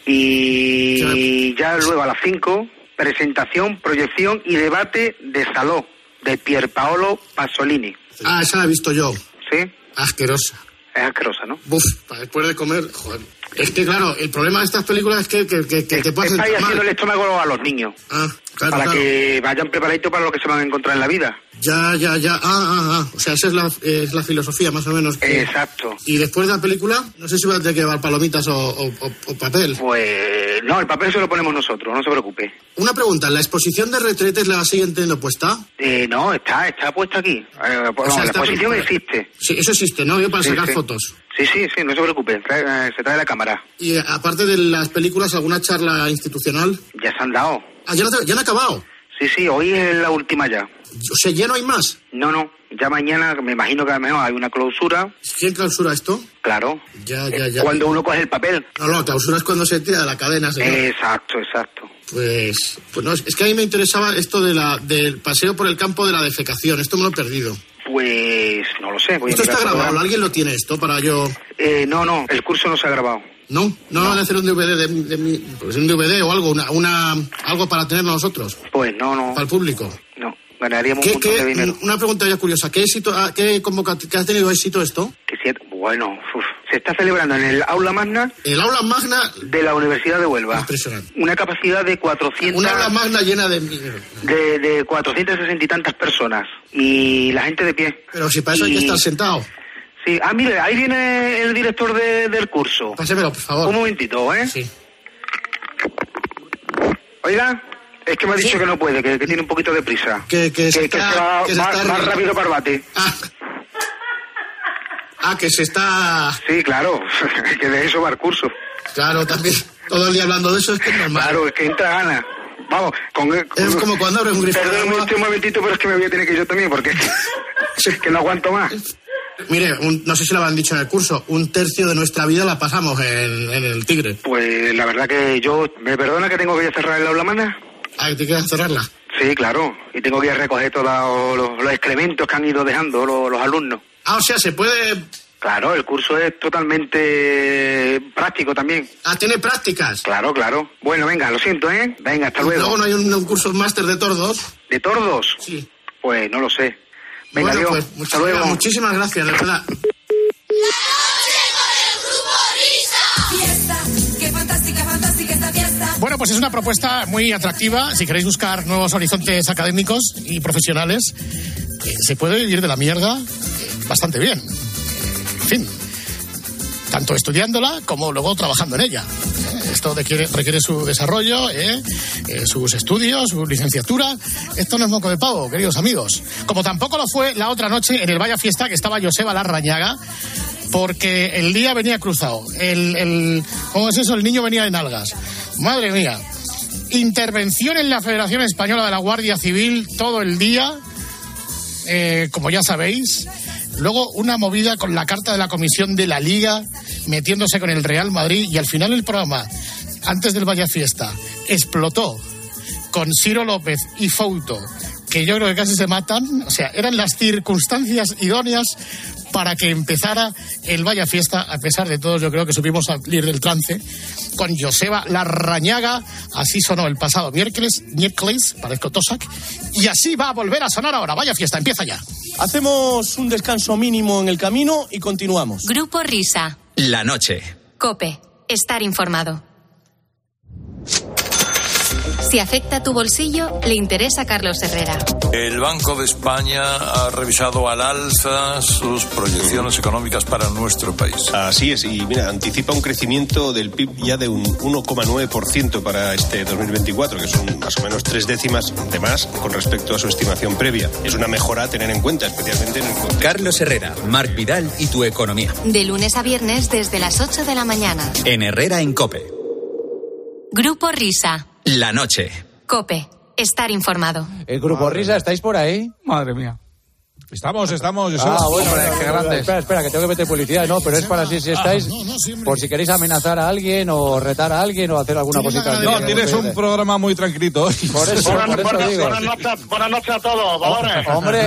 Y ya luego a las 5, presentación, proyección y debate de Saló, de Pierpaolo Pasolini. Ah, esa la he visto yo. ¿Sí? Asquerosa. Es asquerosa, ¿no? Para después de comer, joder. Es que, claro, el problema de estas películas es que te puedes está ahí haciendo el estómago a los niños. Claro. Para que vayan preparaditos para lo que se van a encontrar en la vida. Ya. O sea, esa es la filosofía, más o menos. Exacto. Y después de la película, no sé si vas a tener que llevar palomitas o papel. Pues no, el papel se lo ponemos nosotros, no se preocupe. Una pregunta, ¿la exposición de retretes la siguen teniendo puesta? No, está puesta aquí. La exposición existe. Sí, eso existe, ¿no? Yo para sacar fotos. Sí, no se preocupe, se trae la cámara. Y aparte de las películas, ¿alguna charla institucional? Ya se han dado. ¿Ya han acabado? Sí, hoy es la última ya. O sea, ¿ya no hay más? No, ya mañana me imagino que a lo mejor hay una clausura. ¿Quién clausura esto? Claro. Ya. Cuando uno coge el papel. No, clausura es cuando se tira de la cadena, señor. Exacto. Pues no, es que a mí me interesaba esto del paseo por el campo de la defecación. Esto me lo he perdido. Pues no lo sé. ¿Esto está grabado? ¿Alguien lo tiene esto para yo...? No, el curso no se ha grabado. ¿No van a hacer un DVD pues un DVD o algo, algo para tenerlo nosotros? Pues no. ¿Para el público? No, ganaríamos un montón de dinero. Una pregunta ya curiosa, ¿qué ha tenido éxito esto? Bueno, se está celebrando en el Aula Magna. ¿El Aula Magna? De la Universidad de Huelva. Impresionante. Una capacidad de 400... Una Aula Magna llena de 460 y tantas personas. Y la gente de pie. Pero si para eso hay que estar sentado. Sí, mire, ahí viene el director del curso. Pásemelo, por favor. Un momentito, ¿eh? Sí. Oiga, es que me ha dicho que no puede, que tiene un poquito de prisa. Que se va más rápido para el bate. Que se está... Sí, claro, que de eso va el curso. Claro, también, todo el día hablando de eso es que es normal. Claro, es que entra gana. Vamos, es como cuando abres un grifo. Perdón un momentito, pero es que me voy a tener que ir yo también, porque es que no aguanto más. Mire, no sé si lo habían dicho en el curso, 1/3 de nuestra vida la pasamos en el Tigre. Pues la verdad que ¿me perdona que tengo que cerrar el aula magna? ¿Te quieres cerrarla? Sí, claro, y tengo que recoger todos los excrementos que han ido dejando los alumnos. O sea, se puede... Claro, el curso es totalmente práctico también. ¿Tiene prácticas? Claro. Bueno, venga, lo siento, ¿eh? Venga, hasta luego. ¿Luego no hay un curso máster de tordos? ¿De tordos? Sí. Pues no lo sé. Venga, bueno, Dios, pues, hasta luego. Muchísimas gracias, de verdad. Bueno, pues es una propuesta muy atractiva. Si queréis buscar nuevos horizontes académicos y profesionales, se puede vivir de la mierda bastante bien. En fin, tanto estudiándola como luego trabajando en ella. Esto requiere su desarrollo, sus estudios, su licenciatura. Esto no es moco de pavo, queridos amigos. Como tampoco lo fue la otra noche en el Vaya Fiesta, que estaba Joseba Larrañaga, porque el día venía cruzado. ¿Cómo es eso? El niño venía en algas. Madre mía. Intervención en la Federación Española de la Guardia Civil todo el día, como ya sabéis. Luego una movida con la carta de la comisión de la Liga, metiéndose con el Real Madrid, y al final el programa, antes del Vaya Fiesta, explotó con Ciro López y Fouto, que yo creo que casi se matan. O sea, eran las circunstancias idóneas para que empezara el Vaya Fiesta. A pesar de todo, yo creo que supimos salir del trance con Joseba Larrañaga. Así sonó el pasado miércoles, parezco Tosak, y así va a volver a sonar ahora. Vaya Fiesta, empieza ya. Hacemos un descanso mínimo en el camino y continuamos. Grupo Risa. La noche. COPE. Estar informado. Si afecta tu bolsillo, le interesa a Carlos Herrera. El Banco de España ha revisado al alza sus proyecciones económicas para nuestro país. Así es, y mira, anticipa un crecimiento del PIB ya de un 1,9% para este 2024, que son más o menos 3 décimas de más con respecto a su estimación previa. Es una mejora a tener en cuenta, especialmente en el contexto. Carlos Herrera, Marc Vidal y tu economía. De lunes a viernes desde las 8 de la mañana. En Herrera en COPE. Grupo Risa. La noche. COPE. Estar informado. El Grupo Risa, ¿estáis por ahí? Madre mía. Estamos. Bueno, qué grande. Espera, que tengo que meter publicidad, ¿no? Pero es para si estáis, por si queréis amenazar a alguien o retar a alguien o hacer alguna cosita. No, tienes un programa muy tranquilito. Por eso digo. Buenas noches a todos, valores. Hombre.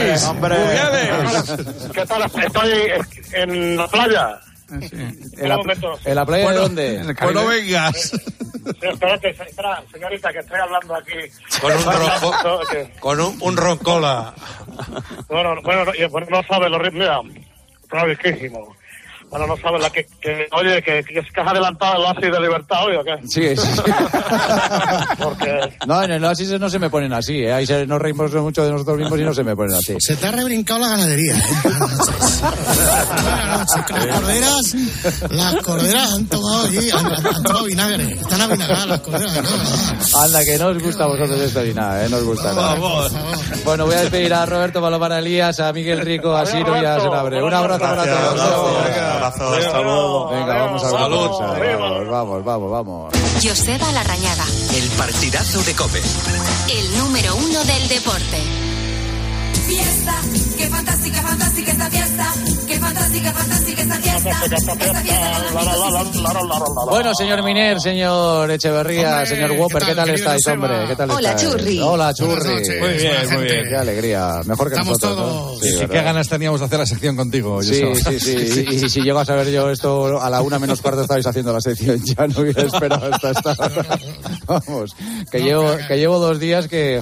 ¿Qué tal? Estoy en la playa. Sí. ¿En la playa de dónde? Pues no vengas. Sí, espera, señorita, que estoy hablando aquí. Con un roncola. Bueno, no sabe lo ritmo. Mira, está riquísimo. Bueno, no sabes oye, que has adelantado el Oasis de Libertad hoy, ¿o qué? Sí. Porque... No, en el Oasis no se me ponen así, ¿eh? Ahí nos reímos mucho de nosotros mismos y no se me ponen así. Se te ha rebrincado la ganadería, ¿eh? Las corderas han tomado allí, han tomado vinagre. Están avinagradas las corderas. Anda, que no os gusta a vosotros esto ni nada, ¿eh? No os gusta nada. Bueno, voy a despedir a Roberto Palomar Elías, a Miguel Rico, a Siro y a Senabre. Un abrazo para todos. Hasta luego. Venga, vamos a ver. Vamos. Joseba Larrañaga. El partidazo de COPE. El número 1 del deporte. Fiesta, qué fantástica esta fiesta. Qué fantástica esta fiesta. Bueno, señor Miner, señor Echeverría, hombre, señor Whopper, ¿qué tal estáis, hombre? ¿Qué tal Hola, estáis? Churri. Hola, Churri. Muy bien. Qué alegría. Mejor que estamos nosotros, todos. ¿no? Sí, qué ganas teníamos de hacer la sección contigo. Sí. Y si llego a saber yo esto a la 1:15 estabais haciendo la sección, ya no hubiera esperado hasta esta hora. Vamos, que llevo 2 días que,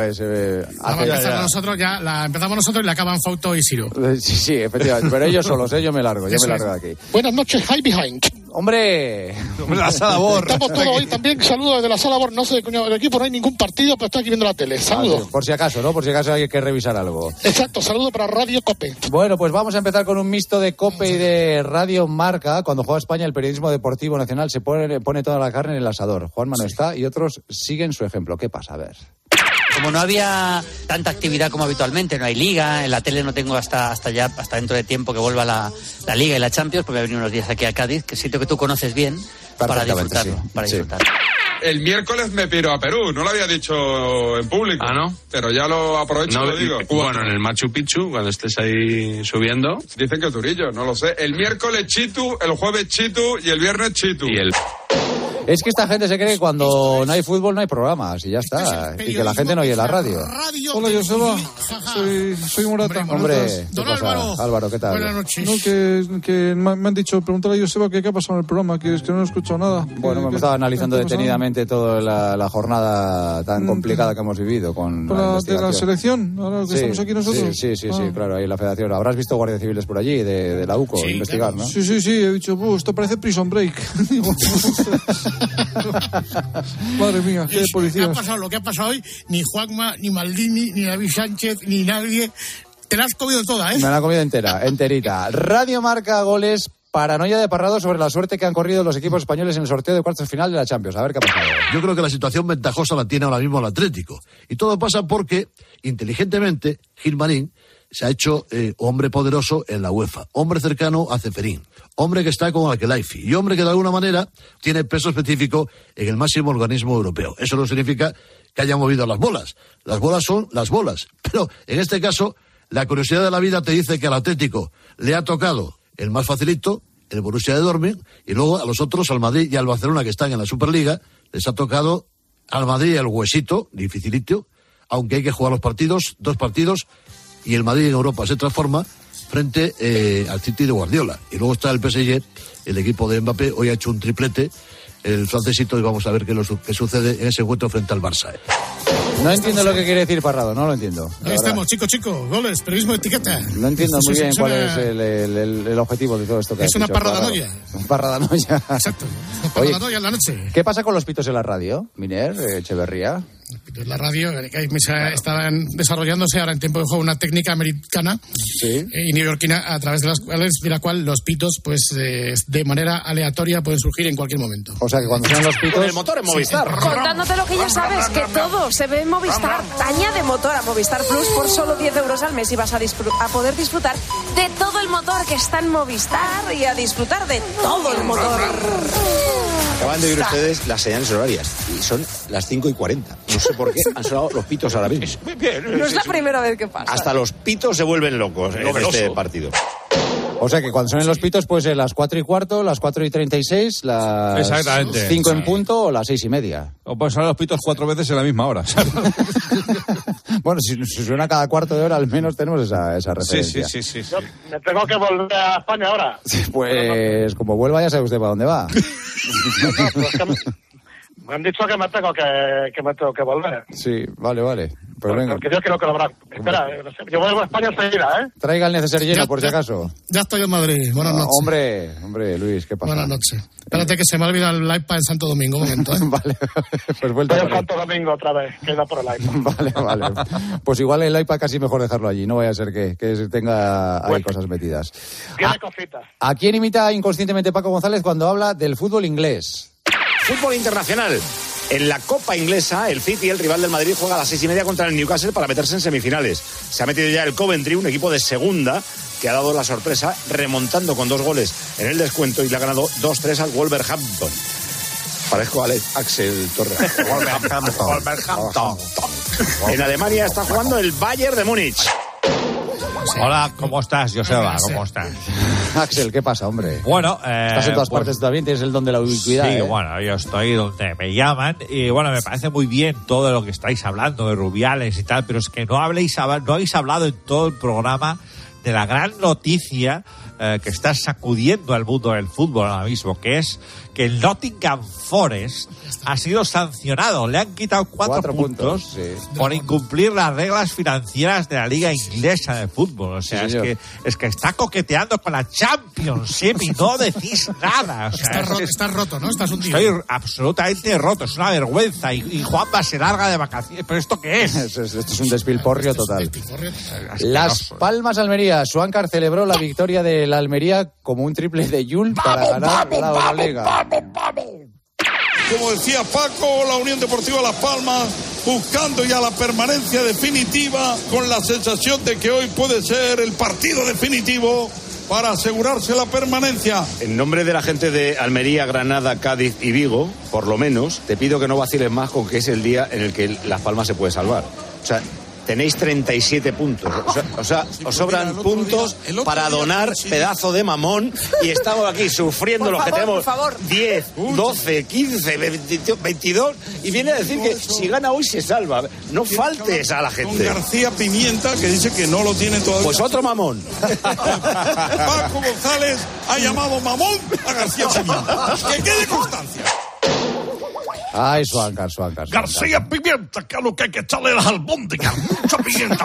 la empezamos nosotros y la acaban Fouto y Ciro. Sí, efectivamente, pero ellos solos, yo me largo de aquí. Buenas noches, High Behind. Hombre, la sala Bor. Estamos todos hoy también, saludos desde la sala Bor, no sé de coño del equipo, no hay ningún partido, pero estoy aquí viendo la tele, saludos. Por si acaso, ¿no? Por si acaso hay que revisar algo. Exacto, saludo para Radio COPE. Bueno, pues vamos a empezar con un mixto de COPE y de Radio Marca. Cuando juega España, el periodismo deportivo nacional se pone toda la carne en el asador. Juanma no está y otros siguen su ejemplo. ¿Qué pasa? A ver. Como no había tanta actividad como habitualmente, no hay liga, en la tele no tengo hasta dentro de tiempo que vuelva la liga y la Champions, porque voy a venir unos días aquí a Cádiz, que es sitio que tú conoces bien, para disfrutarlo. Sí. El miércoles me piro a Perú, no lo había dicho en público. Ah, ¿no? Pero ya lo aprovecho y lo digo. Bueno, en el Machu Picchu, cuando estés ahí subiendo. Dicen que Turillo, no lo sé. El miércoles Chitu, el jueves Chitu y el viernes Chitu. Y el... Es que esta gente se cree que cuando no hay fútbol no hay programas y ya está. Y que la gente no oye la radio. Hola, Joseba. Soy Morata. Hombre, ¿qué pasa? Álvaro, ¿qué tal? Buenas noches. No, que me han dicho, preguntarle a Joseba qué ha pasado en el programa, que es que no he escuchado nada. Bueno, me estaba analizando detenidamente toda la jornada tan complicada que hemos vivido con la de la selección, ahora que estamos aquí nosotros. Sí, claro, ahí en la federación. Habrás visto guardias civiles por allí, de la UCO, investigar, ¿no? Sí, he dicho, esto parece Prison Break. Madre mía, qué policías. Lo que ha pasado hoy, ni Juanma, ni Maldini, ni David Sánchez, ni nadie. Te la has comido toda, ¿eh? Me la he comido enterita. Radio Marca Goles, paranoia de Parrado sobre la suerte que han corrido los equipos españoles en el sorteo de cuartos final de la Champions. A ver qué ha pasado. Yo creo que la situación ventajosa la tiene ahora mismo el Atlético. Y todo pasa porque, inteligentemente, Gilmarín se ha hecho hombre poderoso en la UEFA, hombre cercano a Ceferín, hombre que está con Al-Khelaifi y hombre que de alguna manera tiene peso específico en el máximo organismo europeo. Eso no significa que haya movido las bolas. Las bolas son las bolas. Pero en este caso, la curiosidad de la vida te dice que al Atlético le ha tocado el más facilito, el Borussia de Dortmund, y luego a los otros, al Madrid y al Barcelona, que están en la Superliga, les ha tocado al Madrid el huesito, dificilito, aunque hay que jugar dos partidos, y el Madrid en Europa se transforma frente al City de Guardiola. Y luego está el PSG, el equipo de Mbappé, hoy ha hecho un triplete, el francesito, y vamos a ver qué sucede en ese encuentro frente al Barça. No entiendo lo que quiere decir Parrado, no lo entiendo. Ahí estamos, chicos, goles, periodismo de etiqueta. No entiendo muy bien cuál es el objetivo de todo esto que es una parradanoia. Parradanoia. Exacto, una parradanoia en la noche. ¿Qué pasa con los pitos en la radio, Miner, Echeverría? La radio estaban desarrollándose ahora en tiempo de juego una técnica americana y neoyorquina a través de la cual los pitos pues de manera aleatoria pueden surgir en cualquier momento. O sea que cuando sean los pitos... Con el motor en Movistar. Contándote lo que ya sabes, que todo se ve en Movistar. Añade motor a Movistar Plus por solo 10 euros al mes y vas a poder disfrutar de todo el motor que está en Movistar y a disfrutar de todo el motor. Acaban de oír ustedes las señales horarias y son las 5:40. No sé por qué han sonado los pitos ahora mismo. No es la primera vez que pasa. Hasta los pitos se vuelven locos en este partido. O sea que cuando suenen los pitos puede ser las 4:15, las 4:36, las 5 en punto o las 6:30. O pueden sonar los pitos 4 veces en la misma hora. Bueno, si suena cada cuarto de hora, al menos tenemos esa referencia. Sí. Yo me tengo que volver a España ahora. Pues como vuelva ya sabe usted para dónde va. Me han dicho que me tengo que volver. Sí, vale. Pues venga. Porque yo quiero colaborar. Espera, yo vuelvo a España enseguida, ¿eh? Traiga el neceser lleno, por si acaso. Ya estoy en Madrid. Buenas noches. Hombre, Luis, ¿qué pasa? Buenas noches. Espérate que se me ha olvidado el iPad en Santo Domingo, un momento, ¿eh? Vale, pues vuelta. Estoy en Santo Domingo otra vez, queda por el iPad. Vale. Pues igual el iPad casi mejor dejarlo allí, no vaya a ser que tenga ahí cosas metidas. Tiene cositas. ¿A quién imita inconscientemente Paco González cuando habla del fútbol inglés? Fútbol internacional. En la Copa Inglesa, el City, el rival del Madrid, juega a las 6:30 contra el Newcastle para meterse en semifinales. Se ha metido ya el Coventry, un equipo de segunda, que ha dado la sorpresa remontando con 2 goles en el descuento y le ha ganado 2-3 al Wolverhampton. Parezco Axel Torres. Wolverhampton. En Alemania está jugando el Bayern de Múnich. Hola, ¿cómo estás, Joseba? ¿Cómo estás? Axel, ¿qué pasa, hombre? Bueno, estás en todas partes también, tienes el don de la ubicuidad. Sí, bueno, yo estoy donde me llaman y bueno, me parece muy bien todo lo que estáis hablando de Rubiales y tal, pero es que no habéis hablado en todo el programa de la gran noticia que está sacudiendo al mundo del fútbol ahora mismo, que es que el Nottingham Forest ha sido sancionado. Le han quitado 4 puntos por incumplir las reglas financieras de la Liga Inglesa de Fútbol. O sea, es que está coqueteando con la Championship y no decís nada. O sea, estás roto, ¿no? Estás hundido. Estoy absolutamente roto. Es una vergüenza. Y Juanma se larga de vacaciones. ¿Pero esto qué es? Esto es un despilporrio total. Las Palmas Almería. Suáncar celebró la victoria de la Almería como un triple de Yul para ganar la Euroliga. Como decía Paco, la Unión Deportiva Las Palmas buscando ya la permanencia definitiva, con la sensación de que hoy puede ser el partido definitivo para asegurarse la permanencia. En nombre de la gente de Almería, Granada, Cádiz y Vigo, por lo menos, te pido que no vaciles más con que es el día en el que Las Palmas se puede salvar. O sea, tenéis 37 puntos. O sea, os sobran puntos para donar pedazo de mamón y estamos aquí sufriendo los que tenemos 10, 12, 15, 22 y viene a decir que si gana hoy se salva. No faltes a la gente. Don García Pimienta, que dice que no lo tiene todavía. Pues otro mamón. Paco González ha llamado mamón a García Pimienta. Que quede constancia. Ay, Suáncar. García Pimienta, que es lo que hay que echarle las albóndigas. Mucha pimienta.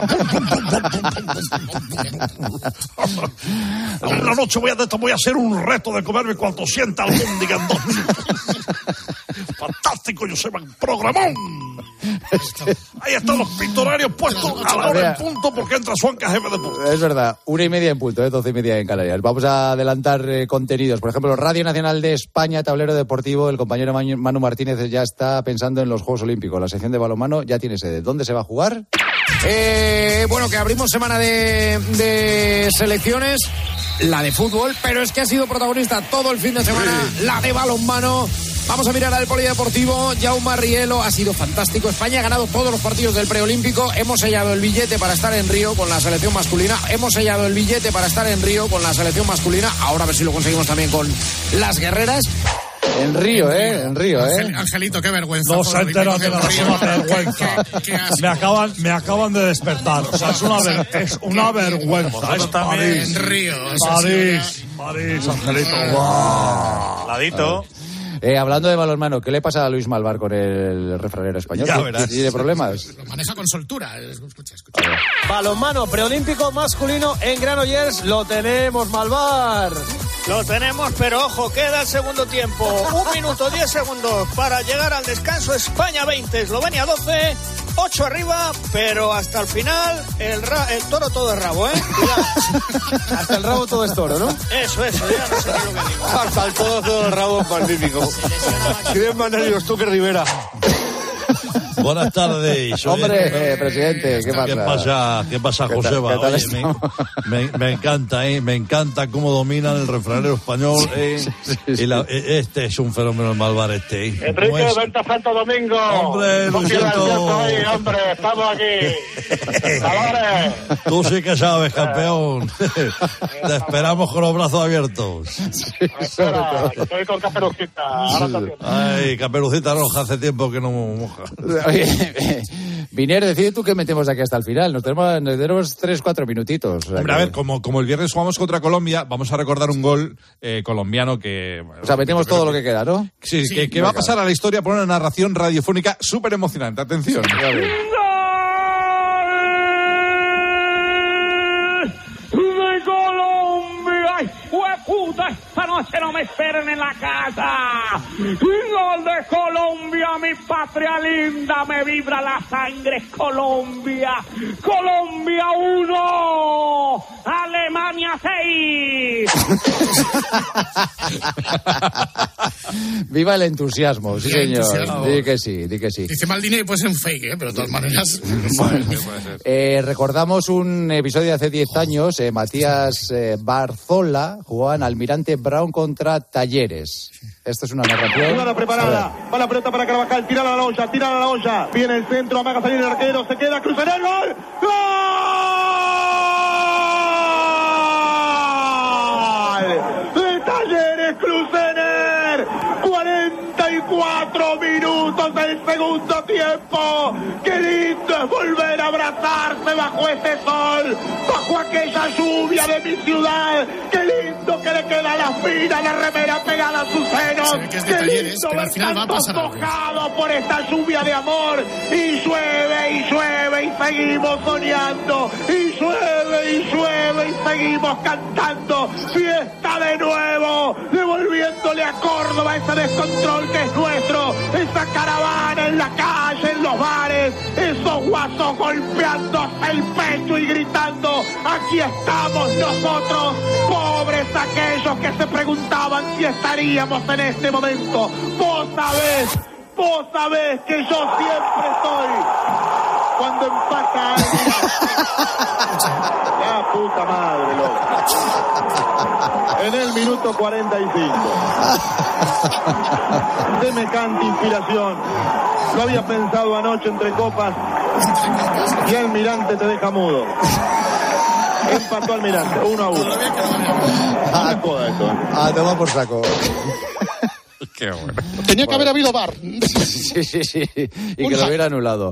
Una noche voy a hacer un reto de comerme 400 albóndigas en 2 minutos. Fantástico, Joseba, programón. Ahí están los pictorios puestos a la hora en punto porque entra Suáncar, jefe de punto. Es verdad, 1:30 en punto, 12:30 en Canarias. Vamos a adelantar contenidos. Por ejemplo, Radio Nacional de España, tablero deportivo. El compañero Manu Martínez ya está pensando en los Juegos Olímpicos. La sección de balonmano ya tiene sede. ¿Dónde se va a jugar? Bueno, que abrimos semana de selecciones, la de fútbol, pero es que ha sido protagonista todo el fin de semana, la de balonmano. Vamos a mirar al polideportivo. Jaume Rielo ha sido fantástico. España ha ganado todos los partidos del preolímpico. Hemos sellado el billete para estar en Río con la selección masculina. Ahora a ver si lo conseguimos también con las guerreras. En Río, En Río, Angelito, qué vergüenza. No se entera de nada, es una vergüenza. Me acaban de despertar. O sea, es una vergüenza. Es París. En Río. París, Angelito. Wow. Ladito. Hablando de balonmano, ¿qué le pasa a Luis Malvar con el refranero español? Ya verás. ¿Tiene problemas? Lo maneja con soltura. Escucha. Balonmano preolímpico masculino en Granollers. Lo tenemos, Malvar. Lo tenemos, pero ojo, queda el segundo tiempo. 1 minuto 10 segundos para llegar al descanso. España 20, Eslovenia 12, 8 arriba, pero hasta el final el toro todo es rabo, ¿eh? Hasta el rabo todo es toro, ¿no? Eso, ya no sé qué es lo que digo. Hasta el todo el rabo magnífico. ¿Quién más nervios tú que Rivera? Buenas tardes. Hombre, presidente, ¿qué pasa? ¿Qué pasa, Joseba? Me encanta cómo dominan el refranero español. Este es un fenómeno el Malvar Enrique, vente a Santo Domingo. Hombre, Luisito. Hombre, estamos aquí. ¡Valores! Tú sí que sabes, campeón. Te esperamos con los brazos abiertos. Espera, estoy con Caperucita. Ahora también. Ay, Caperucita Roja, hace tiempo que no moja. Viner, decide tú que metemos aquí hasta el final. Nos tenemos 3-4 minutitos. O sea, hombre, a ver, como el viernes jugamos contra Colombia, vamos a recordar un gol colombiano que... Bueno, o sea, metemos todo lo que queda, ¿no? Sí, que va a pasar a la historia por una narración radiofónica súper emocionante. Atención. ¡De Colombia! ¡Ay, hueputa! Esta noche no me esperen en la casa. ¡Gol de Colombia, mi patria linda! Me vibra la sangre, Colombia. ¡Colombia 1! ¡Alemania 6! Viva el entusiasmo, sí, señor. Entusiasmo. Di que sí. Dice Maldini que puede ser un fake, pero de todas maneras... Recordamos un episodio de hace 10 años. Matías Barzola jugaba en Almirante Brown contra Talleres. Esto es una narración. Jugada preparada. Va la pelota para Carvajal. Tira a la olla. Viene el centro. Amaga salir el arquero. Se queda. Cruza el gol. ¡Gol! De Talleres Crucener. 44 minutos del segundo tiempo. ¡Qué lindo es volver a abrazarse bajo ese sol! Bajo aquella lluvia de mi ciudad. ¡Qué lindo que le queda la fina, la remera pegada a sus senos! ¡Qué lindo ver tanto tocado por esta lluvia de amor! Y llueve y seguimos soñando. Y llueve y seguimos cantando. Fiesta de nuevo, devolviéndole a Córdoba ese descontrol que es nuestro. Esa caravana en la calle, en los bares. Esos guasos golpeándose el pecho y gritando: aquí estamos nosotros, pobres aquellos que se preguntaban si estaríamos en este momento. Vos sabés que yo siempre estoy cuando empata alguien. La puta madre, loco. En el minuto 45. Semejante inspiración. Lo había pensado anoche entre copas. Y Almirante te deja mudo. Empató Almirante, 1-1. Una joda esto. Toma por saco. Qué bueno. Tenía que haber habido VAR. Sí. Y que lo hubiera anulado.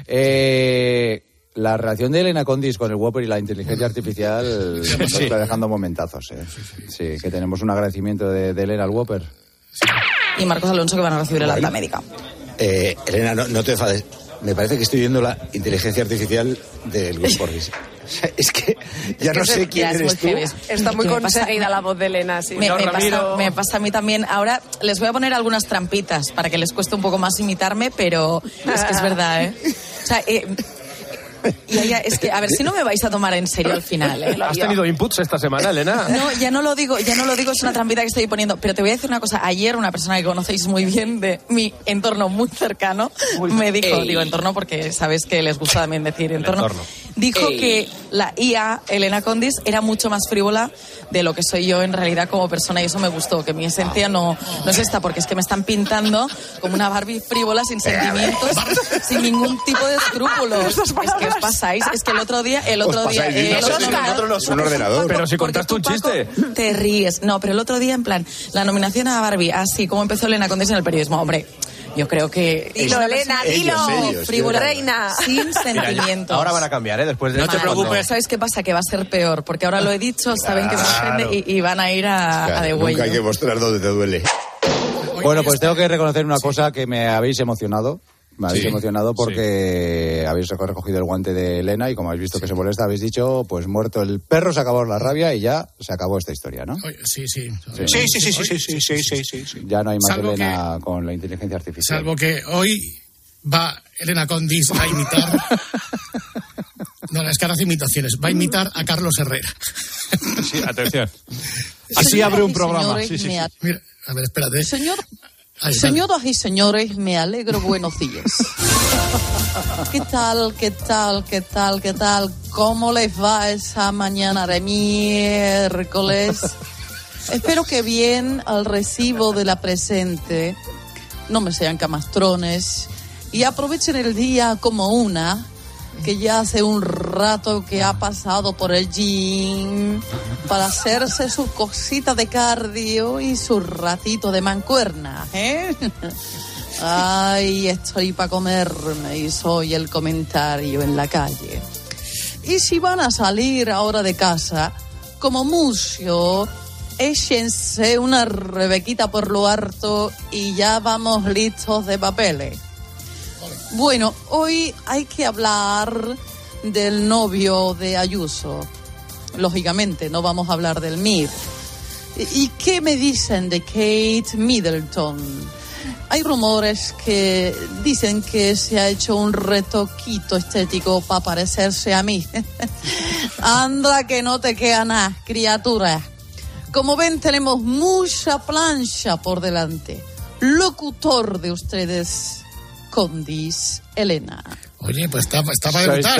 La relación de Elena Condis con el Whopper y la inteligencia artificial nos está dejando momentazos. Sí, que tenemos un agradecimiento de Elena al Whopper. Y Marcos Alonso, que van a recibir el alta médica. Elena, no te enfades. Me parece que estoy viendo la inteligencia artificial del Grupo Porgis. Es que ya no sé quién eres tú. Está muy conseguida la voz de Elena. Sí. Me pasa a mí también. Ahora les voy a poner algunas trampitas para que les cueste un poco más imitarme, pero es que es verdad, ¿eh? O sea, Es que, a ver si no me vais a tomar en serio al final, ¿eh? ¿Has tenido inputs esta semana, Elena? No, ya no lo digo, es una trampita que estoy poniendo. Pero te voy a decir una cosa. Ayer una persona que conocéis muy bien de mi entorno muy cercano me dijo, digo entorno porque sabes que les gusta también decir entorno. Dijo que la IA, Elena Condis, era mucho más frívola de lo que soy yo en realidad como persona, y eso me gustó, que mi esencia no es esta, porque es que me están pintando como una Barbie frívola, sin sentimientos, sin ningún tipo de escrúpulos. Es que os pasáis, es que el otro día un ordenador. Pero si contaste un chiste. Te ríes. No, pero el otro día, en plan, la nominación a Barbie, así como empezó Elena Condis en el periodismo, hombre. Yo creo que... Dilo, Elena, dilo. Frívola, reina. Sin sentimientos. Ahora van a cambiar, Después de... No te preocupes. ¿Sabes qué pasa? Que va a ser peor, porque ahora lo he dicho, saben que me ofende y van a ir a de huello. Nunca hay que mostrar dónde te duele. Bueno, pues tengo que reconocer una cosa, que me habéis emocionado. Me habéis emocionado porque habéis recogido el guante de Elena y como habéis visto que se molesta, habéis dicho, pues muerto el perro, se acabó la rabia y ya se acabó esta historia, ¿no? Sí. Ya no hay más Salvo Elena con la inteligencia artificial. Salvo que hoy va Elena Condis a imitar... No, es que ahora hace imitaciones. Va a imitar a Carlos Herrera. Sí, atención. Así abre un programa. Mira, a ver, espérate. Señoras y señores, me alegro, buenos días. ¿Qué tal? ¿Cómo les va esa mañana de miércoles? Espero que bien al recibo de la presente, no me sean camastrones, y aprovechen el día como una, que ya hace un rato que ha pasado por el gym para hacerse su cosita de cardio y su ratito de mancuerna, ¿eh? Ay, estoy para comerme y soy el comentario en la calle. Y si van a salir ahora de casa, como mucho, échense una rebequita por lo harto y ya vamos listos de papeles. Bueno, hoy hay que hablar del novio de Ayuso. Lógicamente, no vamos a hablar del MIR. ¿Y qué me dicen de Kate Middleton? Hay rumores que dicen que se ha hecho un retoquito estético para parecerse a mí. Anda que no te queda nada, criatura. Como ven, tenemos mucha plancha por delante. Locutor de ustedes, Condis, Elena. Oye, pues está para debutar.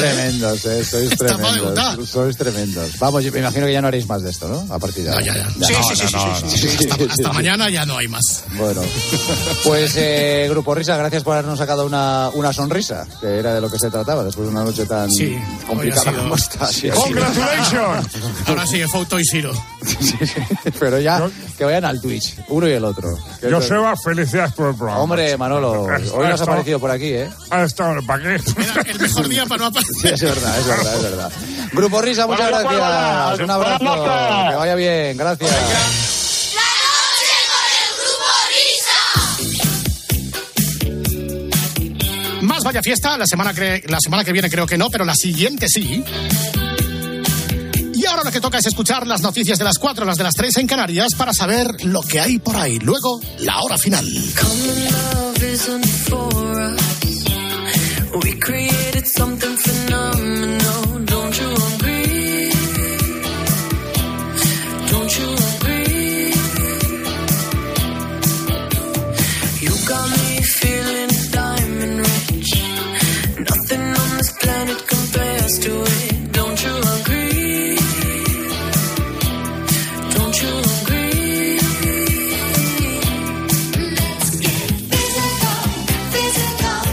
Sois tremendos. Vamos, me imagino que ya no haréis más de esto, ¿no? A partir de ahora. Sí. Hasta mañana ya no hay más. Bueno, pues Grupo Risa, gracias por habernos sacado una sonrisa, que era de lo que se trataba después de una noche tan complicada como esta. ¡Congratulations! Ahora sigue Fouto y Siro. Pero ya que vayan al Twitch, uno y el otro. Joseba, felicidades por el programa. Hombre, Manolo, hoy nos ha aparecido por aquí, ¿eh? Ha estado ¿para qué? Era el mejor día para no aparecer. Sí, es verdad. Grupo Risa, muchas gracias. Un abrazo. Que vaya bien, gracias. Más vaya fiesta, la semana que viene creo que no, pero la siguiente sí. Y ahora lo que toca es escuchar las noticias de las 4, las de las 3 en Canarias para saber lo que hay por ahí. Luego, la hora final. We created something phenomenal, don't you agree? Don't you agree? You got me feeling diamond rich. Nothing on this planet compares to it, don't you agree? Don't you agree? Let's get physical.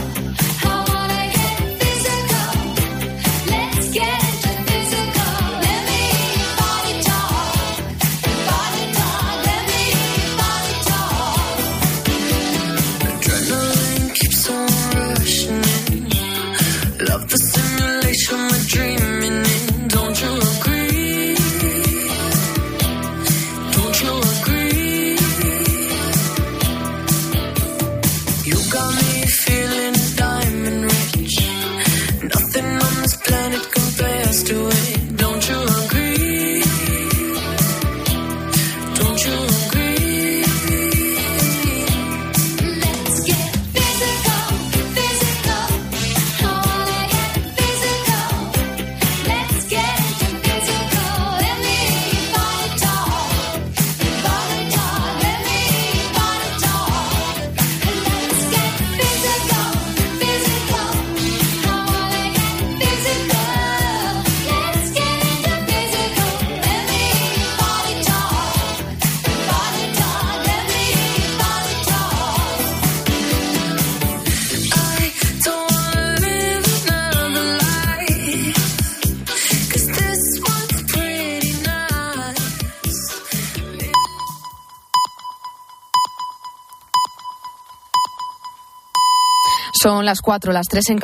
Son las 4, las 3 en